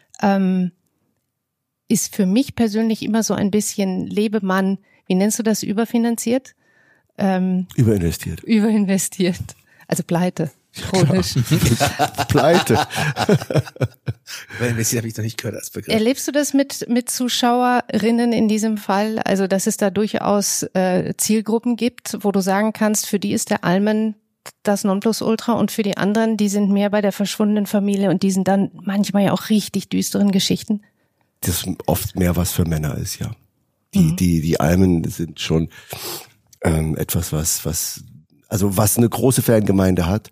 [SPEAKER 4] ist für mich persönlich immer so ein bisschen Lebemann, wie nennst du das, überfinanziert? Überinvestiert. Also Pleite. Chronisch.
[SPEAKER 2] Pleite.
[SPEAKER 1] Überinvestiert habe ich noch nicht gehört als Begriff.
[SPEAKER 4] Erlebst du das mit Zuschauerinnen in diesem Fall? Also, dass es da durchaus Zielgruppen gibt, wo du sagen kannst, für die ist der Almen das Nonplusultra und für die anderen, die sind mehr bei der verschwundenen Familie und die sind dann manchmal ja auch richtig düsteren Geschichten?
[SPEAKER 2] Das oft mehr was für Männer ist, ja. Die Almen sind schon etwas, was eine große Fangemeinde hat.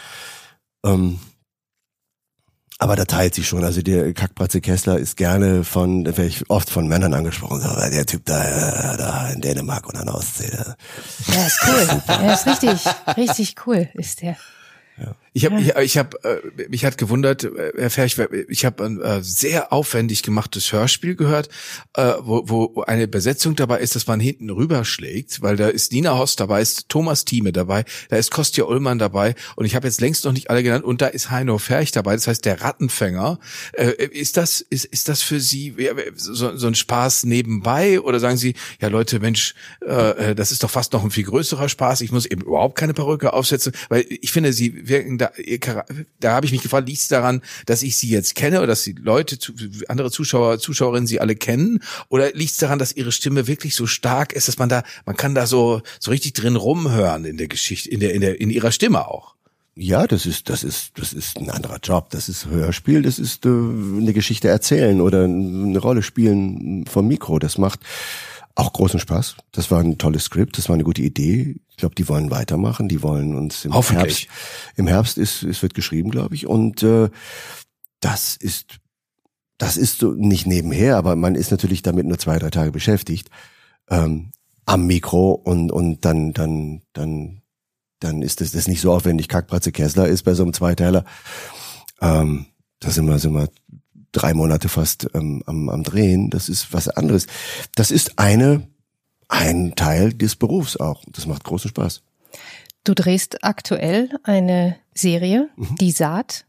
[SPEAKER 2] Aber da teilt sich schon, also der Kackbratze Kessler ist gerne werde ich oft von Männern angesprochen, so, der Typ da in Dänemark und an der Ostsee.
[SPEAKER 4] Ja, ist cool. Er ist richtig cool, ist der.
[SPEAKER 2] Ja.
[SPEAKER 1] Mich hat gewundert, Herr Ferch, ich habe ein sehr aufwendig gemachtes Hörspiel gehört, wo eine Besetzung dabei ist, dass man hinten rüberschlägt, weil da ist Nina Hoss dabei, ist Thomas Thieme dabei, da ist Kostja Ullmann dabei und ich habe jetzt längst noch nicht alle genannt und da ist Heino Ferch dabei, das heißt der Rattenfänger. Ist das für Sie so ein Spaß nebenbei oder sagen Sie, ja Leute, Mensch, das ist doch fast noch ein viel größerer Spaß, ich muss eben überhaupt keine Perücke aufsetzen, weil ich finde, Sie wirken da habe ich mich gefragt, liegt es daran, dass ich Sie jetzt kenne oder dass die Leute, andere Zuschauerinnen Sie alle kennen, oder liegt es daran, dass Ihre Stimme wirklich so stark ist, dass man kann da so richtig drin rumhören in der Geschichte, in Ihrer Stimme auch?
[SPEAKER 2] Ja, das ist ein anderer Job. Das ist Hörspiel, das ist eine Geschichte erzählen oder eine Rolle spielen vom Mikro. Das macht Auch großen Spaß. Das war ein tolles Skript, das war eine gute Idee. Ich glaube, die wollen weitermachen, die wollen uns im Herbst es wird geschrieben, glaube ich. Und das ist so nicht nebenher, aber man ist natürlich damit nur 2-3 Tage beschäftigt am Mikro und dann ist das nicht so aufwendig. Kackbratze Kessler ist bei so einem Zweiteiler. Da sind wir 3 Monate fast am Drehen. Das ist was anderes. Das ist ein Teil des Berufs auch. Das macht großen Spaß.
[SPEAKER 4] Du drehst aktuell eine Serie, Die Saat,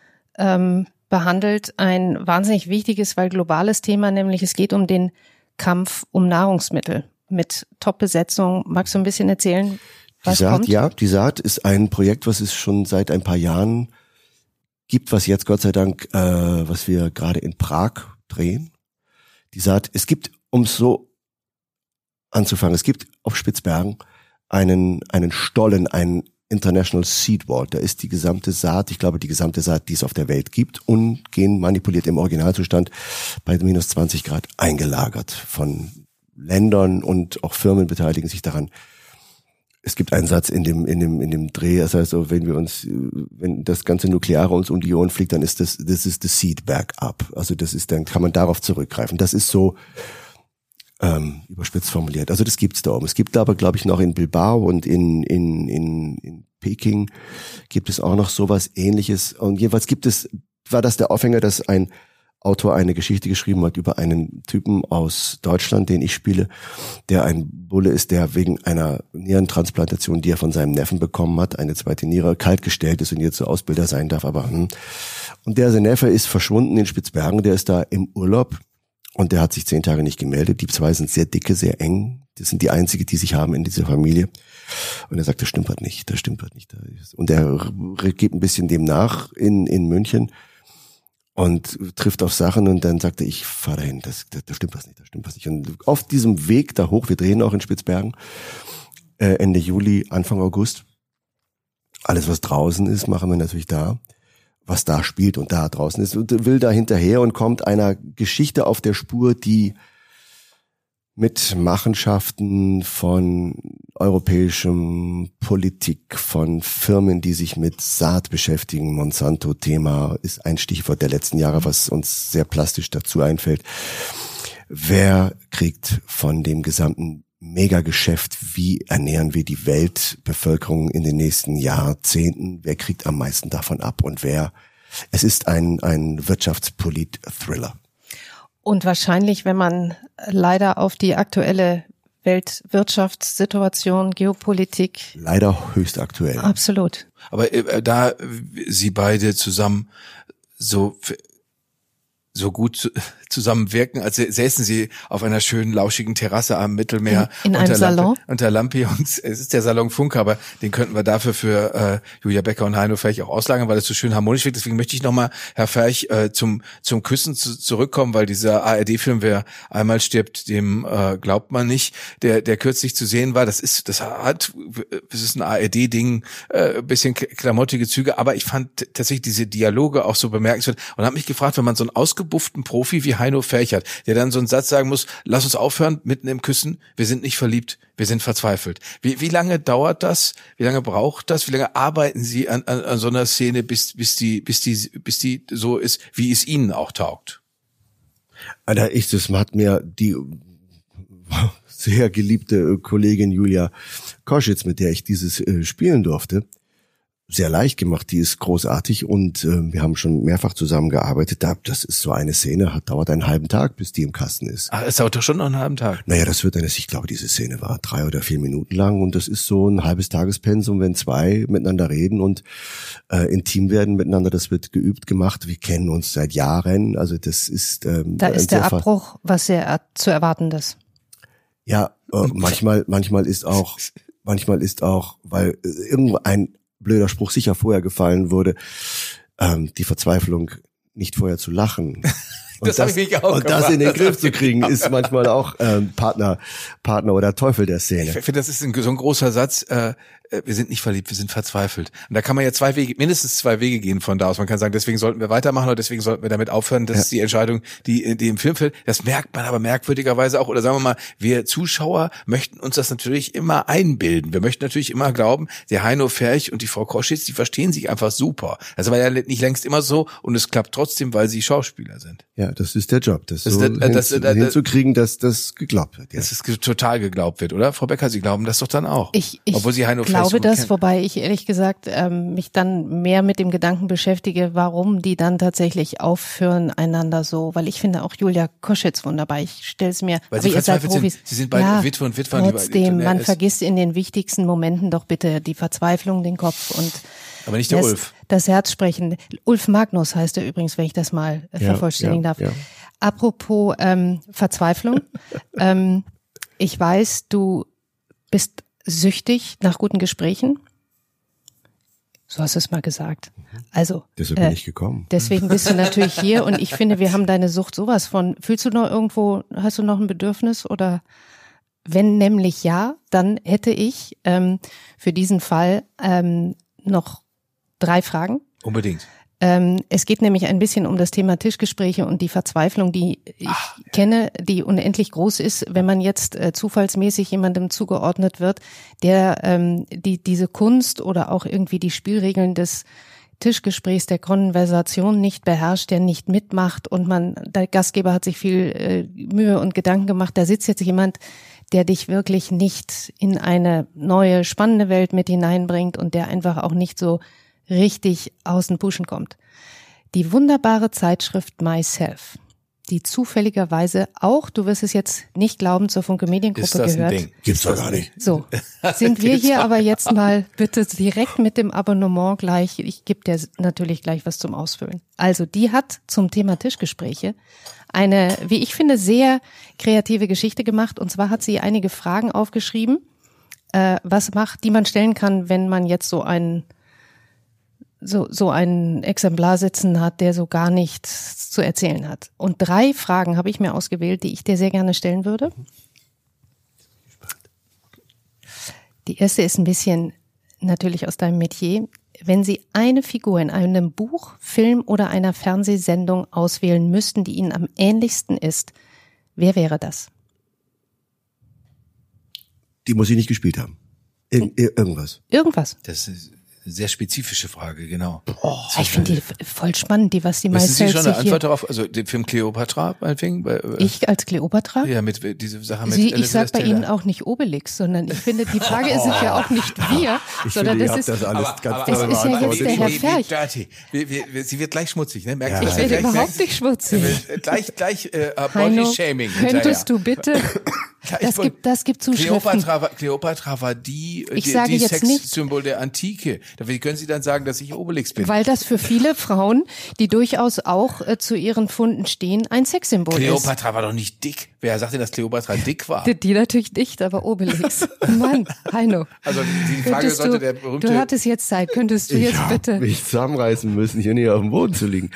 [SPEAKER 4] behandelt ein wahnsinnig wichtiges, weil globales Thema, nämlich es geht um den Kampf um Nahrungsmittel mit Top-Besetzung. Magst du ein bisschen erzählen, was kommt?
[SPEAKER 2] Ja, Die Saat ist ein Projekt, was es schon seit ein paar Jahren gibt, was jetzt Gott sei Dank, was wir gerade in Prag drehen. Die Saat, es gibt, um es so anzufangen, es gibt auf Spitzbergen einen Stollen, einen International Seed Vault. Da ist die gesamte Saat, ich glaube die gesamte Saat, die es auf der Welt gibt, genmanipuliert im Originalzustand bei minus 20 Grad eingelagert. Von Ländern und auch Firmen beteiligen sich daran. Es gibt einen Satz in dem Dreh, das heißt, wenn das ganze Nukleare uns um die Ohren fliegt, dann ist das ist the seed back up. Also dann kann man darauf zurückgreifen. Das ist so überspitzt formuliert. Also das gibt's da oben. Es gibt aber, glaube ich, noch in Bilbao und in Peking gibt es auch noch sowas Ähnliches. Und jedenfalls war das der Aufhänger, dass ein Autor eine Geschichte geschrieben hat über einen Typen aus Deutschland, den ich spiele, der ein Bulle ist, der wegen einer Nierentransplantation, die er von seinem Neffen bekommen hat, eine zweite Niere, kaltgestellt ist und jetzt so Ausbilder sein darf, und sein Neffe ist verschwunden in Spitzbergen, der ist da im Urlaub und der hat sich 10 Tage nicht gemeldet. Die 2 sind sehr dicke, sehr eng. Das sind die einzige, die sich haben in dieser Familie. Und er sagt, das stimmt was nicht. Und er geht ein bisschen dem nach in München und trifft auf Sachen und dann sagt er, ich fahre dahin, das stimmt was nicht. Und auf diesem Weg da hoch, wir drehen auch in Spitzbergen, Ende Juli, Anfang August, alles was draußen ist, machen wir natürlich da, was da spielt und da draußen ist, und will da hinterher und kommt einer Geschichte auf der Spur, die mit Machenschaften von europäischem Politik, von Firmen, die sich mit Saat beschäftigen. Monsanto-Thema ist ein Stichwort der letzten Jahre, was uns sehr plastisch dazu einfällt. Wer kriegt von dem gesamten Megageschäft, wie ernähren wir die Weltbevölkerung in den nächsten Jahrzehnten? Wer kriegt am meisten davon ab und wer? Es ist ein Wirtschaftspolit-Thriller.
[SPEAKER 4] Und wahrscheinlich, wenn man leider auf die aktuelle Weltwirtschaftssituation, Geopolitik.
[SPEAKER 2] Leider höchst aktuell.
[SPEAKER 4] Absolut.
[SPEAKER 1] Aber da Sie beide zusammen so gut zusammenwirken, als säßen sie auf einer schönen, lauschigen Terrasse am Mittelmeer.
[SPEAKER 4] In einem Salon?
[SPEAKER 1] Unter Lampions. Es ist der Salon Funke, aber den könnten wir dafür für Julia Becker und Heino Ferch auch auslagern, weil es so schön harmonisch wirkt. Deswegen möchte ich nochmal, Herr Ferch, zum Küssen zurückkommen, weil dieser ARD-Film, wer einmal stirbt, dem glaubt man nicht, der kürzlich zu sehen war. Das ist ein ARD-Ding, bisschen klamottige Züge, aber ich fand tatsächlich diese Dialoge auch so bemerkenswert und habe mich gefragt, wenn man so einen ausgebufften Profi wie Heino Ferch hat, der dann so einen Satz sagen muss, lass uns aufhören mitten im Küssen, wir sind nicht verliebt, wir sind verzweifelt. Wie lange dauert das? Wie lange braucht das? Wie lange arbeiten Sie an so einer Szene, bis die so ist, wie es Ihnen auch taugt?
[SPEAKER 2] Alter, das hat mir die sehr geliebte Kollegin Julia Koschitz, mit der ich dieses spielen durfte, sehr leicht gemacht. Die ist großartig und wir haben schon mehrfach zusammengearbeitet. Das ist so eine Szene, dauert einen halben Tag, bis die im Kasten ist.
[SPEAKER 1] Ach, es dauert doch schon noch einen halben Tag.
[SPEAKER 2] Naja, ich glaube, diese Szene war 3 oder 4 Minuten lang und das ist so ein halbes Tagespensum, wenn 2 miteinander reden und intim werden miteinander. Das wird geübt gemacht. Wir kennen uns seit Jahren. Also das ist
[SPEAKER 4] da ist der Abbruch, was sehr zu erwartendes.
[SPEAKER 2] Ja, manchmal ist auch, weil irgendein blöder Spruch sicher vorher gefallen wurde, die Verzweiflung nicht vorher zu lachen.
[SPEAKER 1] Das habe ich mich auch
[SPEAKER 2] und das in den Griff zu kriegen, ist manchmal auch Partner oder Teufel der Szene.
[SPEAKER 1] Ich finde, das ist so ein großer Satz. wir sind nicht verliebt, wir sind verzweifelt. Und da kann man ja mindestens zwei Wege gehen von da aus. Man kann sagen, deswegen sollten wir weitermachen oder deswegen sollten wir damit aufhören. Das ist die Entscheidung, die im Film fällt. Das merkt man aber merkwürdigerweise auch. Oder sagen wir mal, wir Zuschauer möchten uns das natürlich immer einbilden. Wir möchten natürlich immer glauben, der Heino Ferch und die Frau Koschitz, die verstehen sich einfach super. Das war ja nicht längst immer so und es klappt trotzdem, weil sie Schauspieler sind.
[SPEAKER 2] Ja, das ist der Job, das so hinzukriegen, dass das geglaubt wird. Ja.
[SPEAKER 1] Dass es total geglaubt wird, oder? Frau Becker, Sie glauben das doch dann auch.
[SPEAKER 4] Ich
[SPEAKER 1] obwohl Sie Heino
[SPEAKER 4] glaube
[SPEAKER 1] Ferch
[SPEAKER 4] das,
[SPEAKER 1] kennt.
[SPEAKER 4] wobei ich ehrlich gesagt mich dann mehr mit dem Gedanken beschäftige, warum die dann tatsächlich aufhören einander so, weil ich finde auch Julia Koschitz wunderbar. Ich stelle es mir,
[SPEAKER 1] weil
[SPEAKER 4] aber
[SPEAKER 1] Sie
[SPEAKER 4] ihr seid
[SPEAKER 1] verzweifelt
[SPEAKER 4] Profis.
[SPEAKER 1] sind. Sie sind beide Witwe und Witwer.
[SPEAKER 4] Trotzdem, man vergisst in den wichtigsten Momenten doch bitte die Verzweiflung, den Kopf und
[SPEAKER 1] aber nicht der Ulf.
[SPEAKER 4] Das Herz sprechen. Ulf Magnus heißt er übrigens, wenn ich das mal vervollständigen darf. Ja. Apropos Verzweiflung. Ich weiß, du bist süchtig nach guten Gesprächen. So hast du es mal gesagt. Also
[SPEAKER 2] deshalb bin ich gekommen.
[SPEAKER 4] Deswegen bist du natürlich hier und ich finde, wir haben deine Sucht sowas von. Fühlst du noch irgendwo, hast du noch ein Bedürfnis oder wenn nämlich ja, dann hätte ich für diesen Fall noch 3 Fragen.
[SPEAKER 1] Unbedingt.
[SPEAKER 4] Es geht nämlich ein bisschen um das Thema Tischgespräche und die Verzweiflung, die ich kenne, die unendlich groß ist, wenn man jetzt zufallsmäßig jemandem zugeordnet wird, der diese Kunst oder auch irgendwie die Spielregeln des Tischgesprächs, der Konversation nicht beherrscht, der nicht mitmacht und der Gastgeber hat sich viel Mühe und Gedanken gemacht. Da sitzt jetzt jemand, der dich wirklich nicht in eine neue, spannende Welt mit hineinbringt und der einfach auch nicht so richtig aus den Puschen kommt. Die wunderbare Zeitschrift Myself, die zufälligerweise auch, du wirst es jetzt nicht glauben, zur Funke Mediengruppe gehört.
[SPEAKER 1] Ding?
[SPEAKER 2] Gibt's doch gar nicht.
[SPEAKER 4] So, sind wir hier aber jetzt mal bitte direkt mit dem Abonnement gleich. Ich gebe dir natürlich gleich was zum Ausfüllen. Also, die hat zum Thema Tischgespräche eine, wie ich finde, sehr kreative Geschichte gemacht. Und zwar hat sie einige Fragen aufgeschrieben, die man stellen kann, wenn man jetzt so ein Exemplar sitzen hat, der so gar nichts zu erzählen hat. Und 3 Fragen habe ich mir ausgewählt, die ich dir sehr gerne stellen würde. Die erste ist ein bisschen natürlich aus deinem Metier. Wenn Sie eine Figur in einem Buch, Film oder einer Fernsehsendung auswählen müssten, die Ihnen am ähnlichsten ist, wer wäre das?
[SPEAKER 2] Die muss ich nicht gespielt haben. Irgendwas.
[SPEAKER 4] Irgendwas.
[SPEAKER 1] Das ist eine sehr spezifische Frage, genau.
[SPEAKER 4] Ich finde die voll spannend, was die
[SPEAKER 1] Wissen Sie
[SPEAKER 4] Myself
[SPEAKER 1] schon eine
[SPEAKER 4] sich
[SPEAKER 1] Antwort darauf? Also den Film Kleopatra, meinetwegen?
[SPEAKER 4] Ich als Kleopatra?
[SPEAKER 1] Ja, mit diese Sache mit
[SPEAKER 4] Ich sag bei
[SPEAKER 1] Taylor.
[SPEAKER 4] Ihnen auch nicht Obelix, sondern ich finde, die Frage ist ja auch nicht wir, sondern
[SPEAKER 2] finde,
[SPEAKER 4] das ist,
[SPEAKER 2] das alles ganz
[SPEAKER 4] das
[SPEAKER 2] toll
[SPEAKER 4] ist ja
[SPEAKER 2] beantwortet.
[SPEAKER 4] jetzt der Herr Ferch.
[SPEAKER 1] Sie wird gleich schmutzig, ne? Merkt
[SPEAKER 2] Ja.
[SPEAKER 1] sie?
[SPEAKER 4] Ich werde überhaupt nicht schmutzig.
[SPEAKER 1] Gleich
[SPEAKER 4] Heino,
[SPEAKER 1] Body-Shaming
[SPEAKER 4] könntest du bitte, das gibt Zuschriften.
[SPEAKER 1] Kleopatra war die
[SPEAKER 4] sage jetzt nicht-
[SPEAKER 1] Sexsymbol der Antike. Wie können Sie dann sagen, dass ich Obelix bin?
[SPEAKER 4] Weil das für viele Frauen, die durchaus auch zu ihren Funden stehen, ein Sexsymbol
[SPEAKER 1] Kleopatra war doch nicht dick. Wer sagt denn, dass Kleopatra dick war?
[SPEAKER 4] ist. Die natürlich nicht, aber Obelix. Mann, Heino.
[SPEAKER 1] Also die Frage
[SPEAKER 4] Könntest
[SPEAKER 1] sollte
[SPEAKER 4] du,
[SPEAKER 1] der berühmte...
[SPEAKER 4] du hattest jetzt Zeit, könntest du
[SPEAKER 2] Ich
[SPEAKER 4] jetzt
[SPEAKER 2] hab
[SPEAKER 4] bitte...
[SPEAKER 2] mich zusammenreißen müssen, hier nicht auf dem Boden zu liegen.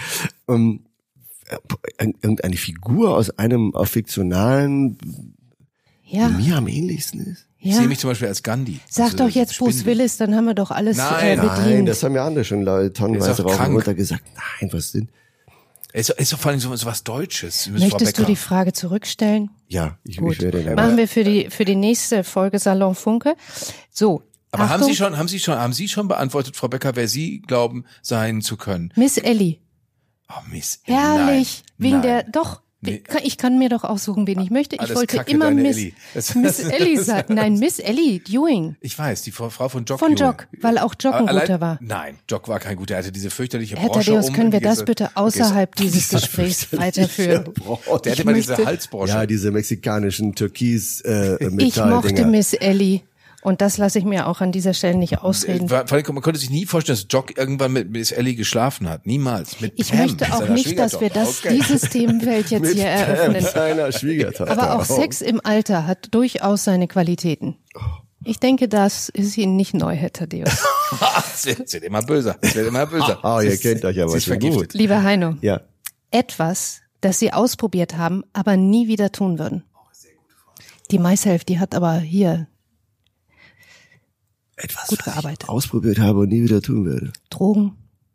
[SPEAKER 2] Irgendeine Figur aus einem fiktionalen,
[SPEAKER 4] Ja,
[SPEAKER 2] die mir am ähnlichsten ist?
[SPEAKER 1] Ich
[SPEAKER 4] ja.
[SPEAKER 1] sehe mich zum Beispiel als Gandhi.
[SPEAKER 4] Sag
[SPEAKER 1] Also,
[SPEAKER 4] doch jetzt Bruce
[SPEAKER 1] Spindel.
[SPEAKER 4] Willis, dann haben wir doch alles
[SPEAKER 1] Nein,
[SPEAKER 4] bedient.
[SPEAKER 2] Nein, das haben ja andere schon tonnenweise
[SPEAKER 1] Ist auch
[SPEAKER 2] rauf und
[SPEAKER 1] krank.
[SPEAKER 2] runter gesagt. Nein, was denn?
[SPEAKER 1] Ist doch vor allem so was Deutsches. Frau
[SPEAKER 4] Möchtest du
[SPEAKER 1] Becker.
[SPEAKER 4] die Frage zurückstellen?
[SPEAKER 2] Ja, ich
[SPEAKER 4] Gut,
[SPEAKER 2] werde dann
[SPEAKER 4] machen wir für die nächste Folge Salon Funke. So,
[SPEAKER 1] Aber
[SPEAKER 4] Achtung,
[SPEAKER 1] haben Sie schon beantwortet, Frau Becker, wer Sie glauben sein zu können?
[SPEAKER 4] Miss Ellie.
[SPEAKER 1] Oh, Miss.
[SPEAKER 4] Herrlich.
[SPEAKER 1] Nein.
[SPEAKER 4] Doch.
[SPEAKER 1] Nee.
[SPEAKER 4] Ich kann mir doch aussuchen, wen ich möchte. Ich
[SPEAKER 1] Alles
[SPEAKER 4] wollte
[SPEAKER 1] Kacke,
[SPEAKER 4] immer
[SPEAKER 1] deine
[SPEAKER 4] Miss
[SPEAKER 1] Ellie.
[SPEAKER 4] Ellie sagen. Nein, Miss Ellie Ewing.
[SPEAKER 1] Ich weiß, die Frau von Jock.
[SPEAKER 4] Von Jock, weil auch Jock ein guter war.
[SPEAKER 1] Nein, Jock war kein guter. Er hatte diese fürchterliche
[SPEAKER 4] Herr
[SPEAKER 1] Brosche
[SPEAKER 4] Thaddeus, können wir das
[SPEAKER 1] diese-
[SPEAKER 4] bitte außerhalb dieses Gesprächs weiterführen?
[SPEAKER 1] Der hatte
[SPEAKER 4] Ich
[SPEAKER 1] immer diese
[SPEAKER 4] möchte-
[SPEAKER 1] Halsbrosche.
[SPEAKER 2] Ja, diese mexikanischen Türkis
[SPEAKER 4] Ich
[SPEAKER 2] Metall
[SPEAKER 4] mochte
[SPEAKER 2] Dinger.
[SPEAKER 4] Miss Ellie. Und das lasse ich mir auch an dieser Stelle nicht ausreden.
[SPEAKER 1] Vor allem, man konnte sich nie vorstellen, dass Jock irgendwann mit Miss Ellie geschlafen hat. Niemals. Mit
[SPEAKER 4] Ich
[SPEAKER 1] Pam,
[SPEAKER 4] möchte auch
[SPEAKER 1] seiner
[SPEAKER 4] nicht, dass wir
[SPEAKER 1] Schwiegertochter.
[SPEAKER 4] dieses Themenfeld jetzt hier eröffnen.
[SPEAKER 2] Seiner Schwiegertochter.
[SPEAKER 4] Aber auch Sex im Alter hat durchaus seine Qualitäten. Ich denke, das ist Ihnen nicht neu, Herr Thaddeus.
[SPEAKER 1] Es wird immer böser. Es wird immer böser.
[SPEAKER 2] Ah,
[SPEAKER 1] Sie
[SPEAKER 2] ihr
[SPEAKER 1] ist-
[SPEAKER 2] kennt euch aber
[SPEAKER 1] sie ist
[SPEAKER 2] schon
[SPEAKER 1] vergiftet.
[SPEAKER 2] gut.
[SPEAKER 4] Lieber Heino,
[SPEAKER 2] Ja.
[SPEAKER 4] etwas, das Sie ausprobiert haben, aber nie wieder tun würden. Die Myself, die hat aber hier
[SPEAKER 2] Etwas,
[SPEAKER 4] gut
[SPEAKER 2] was ich
[SPEAKER 4] gearbeitet.
[SPEAKER 2] ausprobiert habe und nie wieder tun werde.
[SPEAKER 4] Drogen.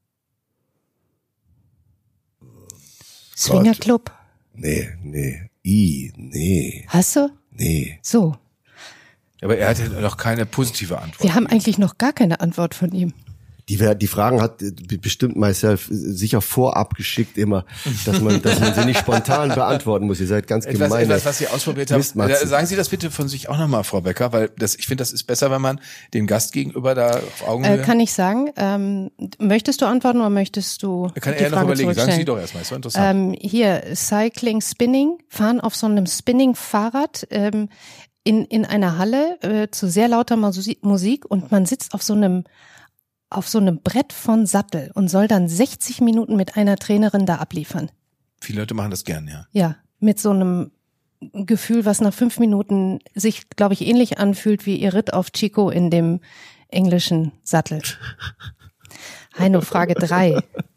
[SPEAKER 4] Swingerclub.
[SPEAKER 2] Nee.
[SPEAKER 4] Hast du?
[SPEAKER 2] Nee.
[SPEAKER 4] So.
[SPEAKER 1] Aber er hatte noch keine positive Antwort.
[SPEAKER 4] Wir haben eigentlich noch gar keine Antwort von ihm.
[SPEAKER 2] Die Fragen hat bestimmt myself sicher vorab geschickt immer, dass man sie nicht spontan beantworten muss. Ihr seid ganz gemein.
[SPEAKER 1] Etwas, was Sie ausprobiert haben.
[SPEAKER 2] Mistmatzen.
[SPEAKER 1] Sagen Sie das bitte von sich auch nochmal, Frau Becker, weil ich finde, das ist besser, wenn man dem Gast gegenüber da auf Augenhöhe...
[SPEAKER 4] Kann ich sagen, möchtest du antworten oder möchtest du
[SPEAKER 1] Kann
[SPEAKER 4] die
[SPEAKER 1] er noch
[SPEAKER 4] Frage
[SPEAKER 1] überlegen. Sagen Sie
[SPEAKER 4] zurückstellen?
[SPEAKER 1] doch erstmal, ist so interessant.
[SPEAKER 4] Hier, Cycling, Spinning, fahren auf so einem Spinning-Fahrrad in einer Halle zu sehr lauter Musik und man sitzt auf so einem Brett von Sattel und soll dann 60 Minuten mit einer Trainerin da abliefern.
[SPEAKER 1] Viele Leute machen das gern, ja.
[SPEAKER 4] Ja, mit so einem Gefühl, was nach 5 Minuten sich, glaube ich, ähnlich anfühlt wie ihr Ritt auf Chico in dem englischen Sattel. Heino, Frage 3.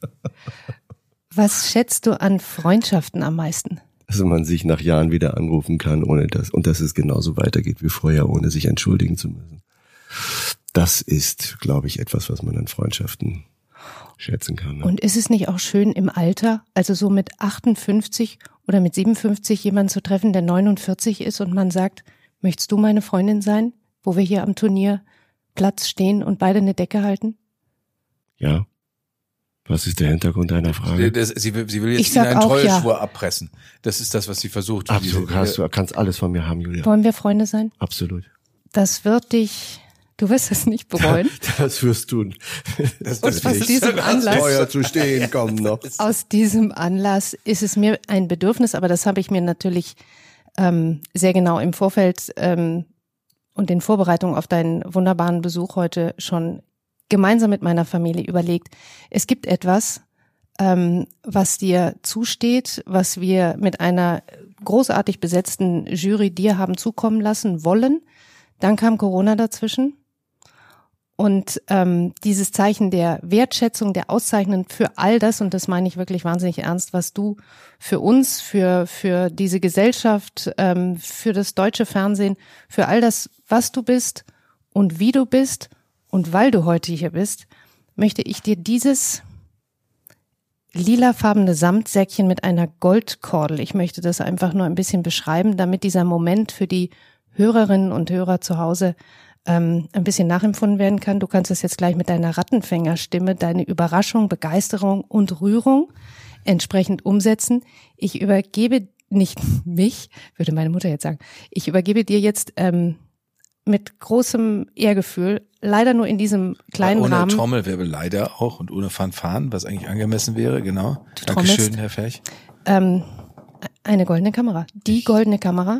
[SPEAKER 4] Was schätzt du an Freundschaften am meisten?
[SPEAKER 2] Dass man sich nach Jahren wieder anrufen kann, und dass es genauso weitergeht wie vorher, ohne sich entschuldigen zu müssen. Das ist, glaube ich, etwas, was man an Freundschaften schätzen kann. Ne?
[SPEAKER 4] Und ist es nicht auch schön im Alter, also so mit 58 oder mit 57 jemanden zu treffen, der 49 ist und man sagt, möchtest du meine Freundin sein, wo wir hier am Turnierplatz stehen und beide eine Decke halten?
[SPEAKER 2] Ja. Was ist der Hintergrund deiner Frage?
[SPEAKER 1] Sie will jetzt
[SPEAKER 4] Ich
[SPEAKER 1] Ihnen
[SPEAKER 4] sag
[SPEAKER 1] einen
[SPEAKER 4] auch
[SPEAKER 1] Treueschwur abpressen. Das ist das, was sie versucht.
[SPEAKER 2] Absolut. Du kannst alles von mir haben, Julia.
[SPEAKER 4] Wollen wir Freunde sein?
[SPEAKER 2] Absolut.
[SPEAKER 4] Das wird dich, du wirst es nicht bereuen.
[SPEAKER 2] Das wirst du. Das
[SPEAKER 4] Und aus diesem Anlass,
[SPEAKER 2] Feuer zu stehen kommen noch.
[SPEAKER 4] aus diesem Anlass ist es mir ein Bedürfnis, aber das habe ich mir natürlich sehr genau im Vorfeld und in Vorbereitung auf deinen wunderbaren Besuch heute schon gemeinsam mit meiner Familie überlegt. Es gibt etwas, was dir zusteht, was wir mit einer großartig besetzten Jury dir haben zukommen lassen wollen. Dann kam Corona dazwischen. Und dieses Zeichen der Wertschätzung, der Auszeichnung für all das, und das meine ich wirklich wahnsinnig ernst, was du für uns, für diese Gesellschaft, für das deutsche Fernsehen, für all das, was du bist und wie du bist und weil du heute hier bist, möchte ich dir dieses lilafarbene Samtsäckchen mit einer Goldkordel, ich möchte das einfach nur ein bisschen beschreiben, damit dieser Moment für die Hörerinnen und Hörer zu Hause ein bisschen nachempfunden werden kann. Du kannst es jetzt gleich mit deiner Rattenfängerstimme, deine Überraschung, Begeisterung und Rührung entsprechend umsetzen. Ich übergebe nicht mich, würde meine Mutter jetzt sagen, ich übergebe dir jetzt mit großem Ehrgefühl, leider nur in diesem kleinen
[SPEAKER 1] ohne
[SPEAKER 4] Rahmen.
[SPEAKER 1] Ohne Trommelwirbel leider auch und ohne Fanfaren, was eigentlich angemessen wäre, genau.
[SPEAKER 4] Du
[SPEAKER 1] Dankeschön, Herr Ferch.
[SPEAKER 4] Eine goldene Kamera. Die goldene Kamera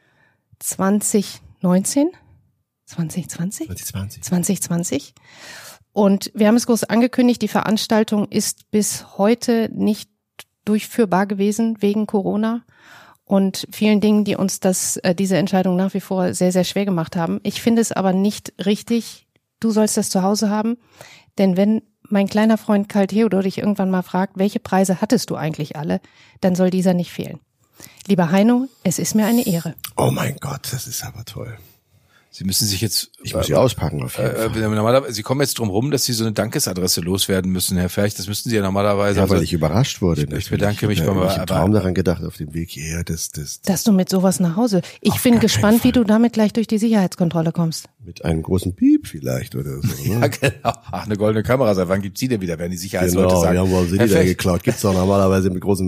[SPEAKER 4] 2019? 2020? 2020. Und wir haben es groß angekündigt, die Veranstaltung ist bis heute nicht durchführbar gewesen wegen Corona und vielen Dingen, die uns diese Entscheidung nach wie vor sehr, sehr schwer gemacht haben. Ich finde es aber nicht richtig, du sollst das zu Hause haben, denn wenn mein kleiner Freund Karl Theodor dich irgendwann mal fragt, welche Preise hattest du eigentlich alle, dann soll dieser nicht fehlen. Lieber Heino, es ist mir eine Ehre.
[SPEAKER 2] Oh mein Gott, das ist aber toll.
[SPEAKER 1] Sie müssen sich jetzt...
[SPEAKER 2] Ich muss sie auspacken auf jeden Fall.
[SPEAKER 1] Normalerweise, Sie kommen jetzt drum rum, dass Sie so eine Dankesadresse loswerden müssen, Herr Ferch. Das müssten Sie ja normalerweise...
[SPEAKER 2] Ja, weil ich überrascht wurde.
[SPEAKER 1] Ich bedanke mich beim...
[SPEAKER 2] Ich habe kaum daran gedacht, auf dem Weg hierher,
[SPEAKER 4] dass du mit sowas nach Hause... Ich bin gespannt, wie du damit gleich durch die Sicherheitskontrolle kommst.
[SPEAKER 2] Mit einem großen Piep vielleicht oder so. Ne?
[SPEAKER 1] Ja, genau. Ach, eine goldene Kamera. Seit wann gibt's die denn wieder, werden die Sicherheitsleute sagen?
[SPEAKER 2] Genau, ja, wo haben Sie die denn geklaut? Gibt's doch normalerweise mit großem...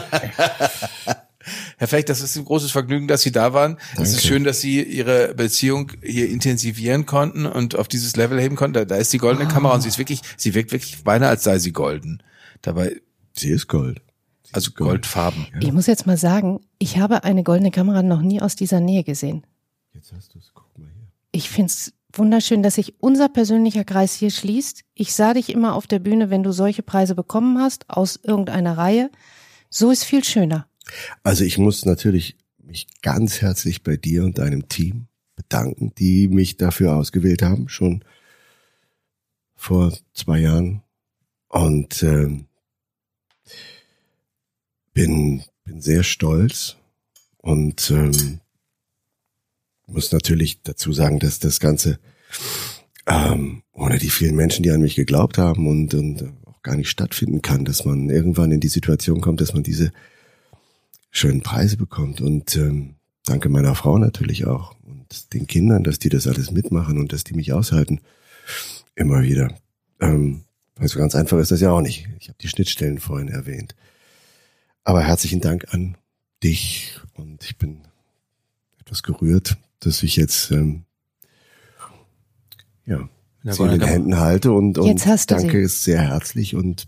[SPEAKER 1] Herr Ferch, das ist ein großes Vergnügen, dass Sie da waren.
[SPEAKER 2] Danke.
[SPEAKER 1] Es ist schön, dass Sie Ihre Beziehung hier intensivieren konnten und auf dieses Level heben konnten. Da ist die goldene Kamera und sie wirkt wirklich beinahe, als sei sie golden. Dabei.
[SPEAKER 2] Sie ist Gold.
[SPEAKER 1] Also goldfarben.
[SPEAKER 4] Ja. Ich muss jetzt mal sagen, ich habe eine goldene Kamera noch nie aus dieser Nähe gesehen.
[SPEAKER 2] Jetzt hast du es, guck mal hier.
[SPEAKER 4] Ich find's wunderschön, dass sich unser persönlicher Kreis hier schließt. Ich sah dich immer auf der Bühne, wenn du solche Preise bekommen hast, aus irgendeiner Reihe. So ist viel schöner.
[SPEAKER 2] Also ich muss natürlich mich ganz herzlich bei dir und deinem Team bedanken, die mich dafür ausgewählt haben, schon vor 2 Jahren. Und bin sehr stolz und muss natürlich dazu sagen, dass das Ganze ohne die vielen Menschen, die an mich geglaubt haben und auch gar nicht stattfinden kann, dass man irgendwann in die Situation kommt, dass man diese schönen Preise bekommt. Und danke meiner Frau natürlich auch und den Kindern, dass die das alles mitmachen und dass die mich aushalten. Immer wieder. Also ganz einfach ist das ja auch nicht. Ich habe die Schnittstellen vorhin erwähnt. Aber herzlichen Dank an dich und ich bin etwas gerührt, dass ich jetzt sie in den Händen halte und danke ist sehr herzlich und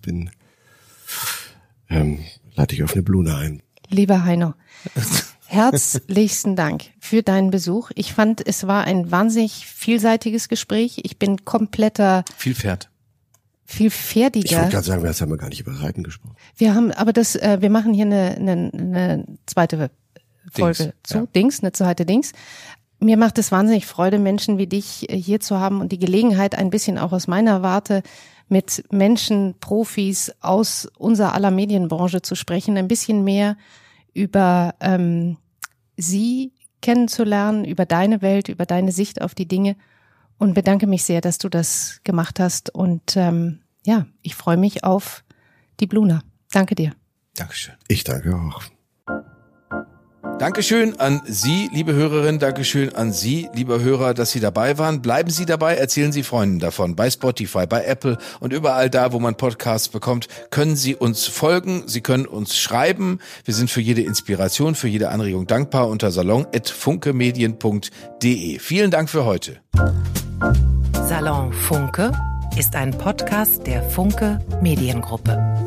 [SPEAKER 2] lade dich auf eine Blume ein.
[SPEAKER 4] Lieber Heino, herzlichsten Dank für deinen Besuch. Ich fand, es war ein wahnsinnig vielseitiges Gespräch. Ich bin vielfältiger.
[SPEAKER 2] Ich wollte gerade sagen, wir haben gar nicht über Reiten gesprochen.
[SPEAKER 4] Wir machen hier eine zweite Folge eine zweite Dings. Mir macht es wahnsinnig Freude, Menschen wie dich hier zu haben und die Gelegenheit, ein bisschen auch aus meiner Warte mit Menschen, Profis aus unserer aller Medienbranche zu sprechen, ein bisschen mehr über sie kennenzulernen, über deine Welt, über deine Sicht auf die Dinge und bedanke mich sehr, dass du das gemacht hast und ich freue mich auf die Bluna. Danke dir.
[SPEAKER 1] Dankeschön.
[SPEAKER 2] Ich danke auch.
[SPEAKER 1] Dankeschön an Sie, liebe Hörerinnen, Dankeschön an Sie, lieber Hörer, dass Sie dabei waren. Bleiben Sie dabei, erzählen Sie Freunden davon. Bei Spotify, bei Apple und überall da, wo man Podcasts bekommt, können Sie uns folgen, Sie können uns schreiben. Wir sind für jede Inspiration, für jede Anregung dankbar unter salon@funkemedien.de. Vielen Dank für heute.
[SPEAKER 3] Salon Funke ist ein Podcast der Funke Mediengruppe.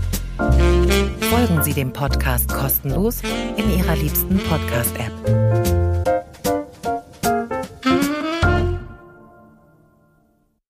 [SPEAKER 3] Folgen Sie dem Podcast kostenlos in Ihrer liebsten Podcast-App.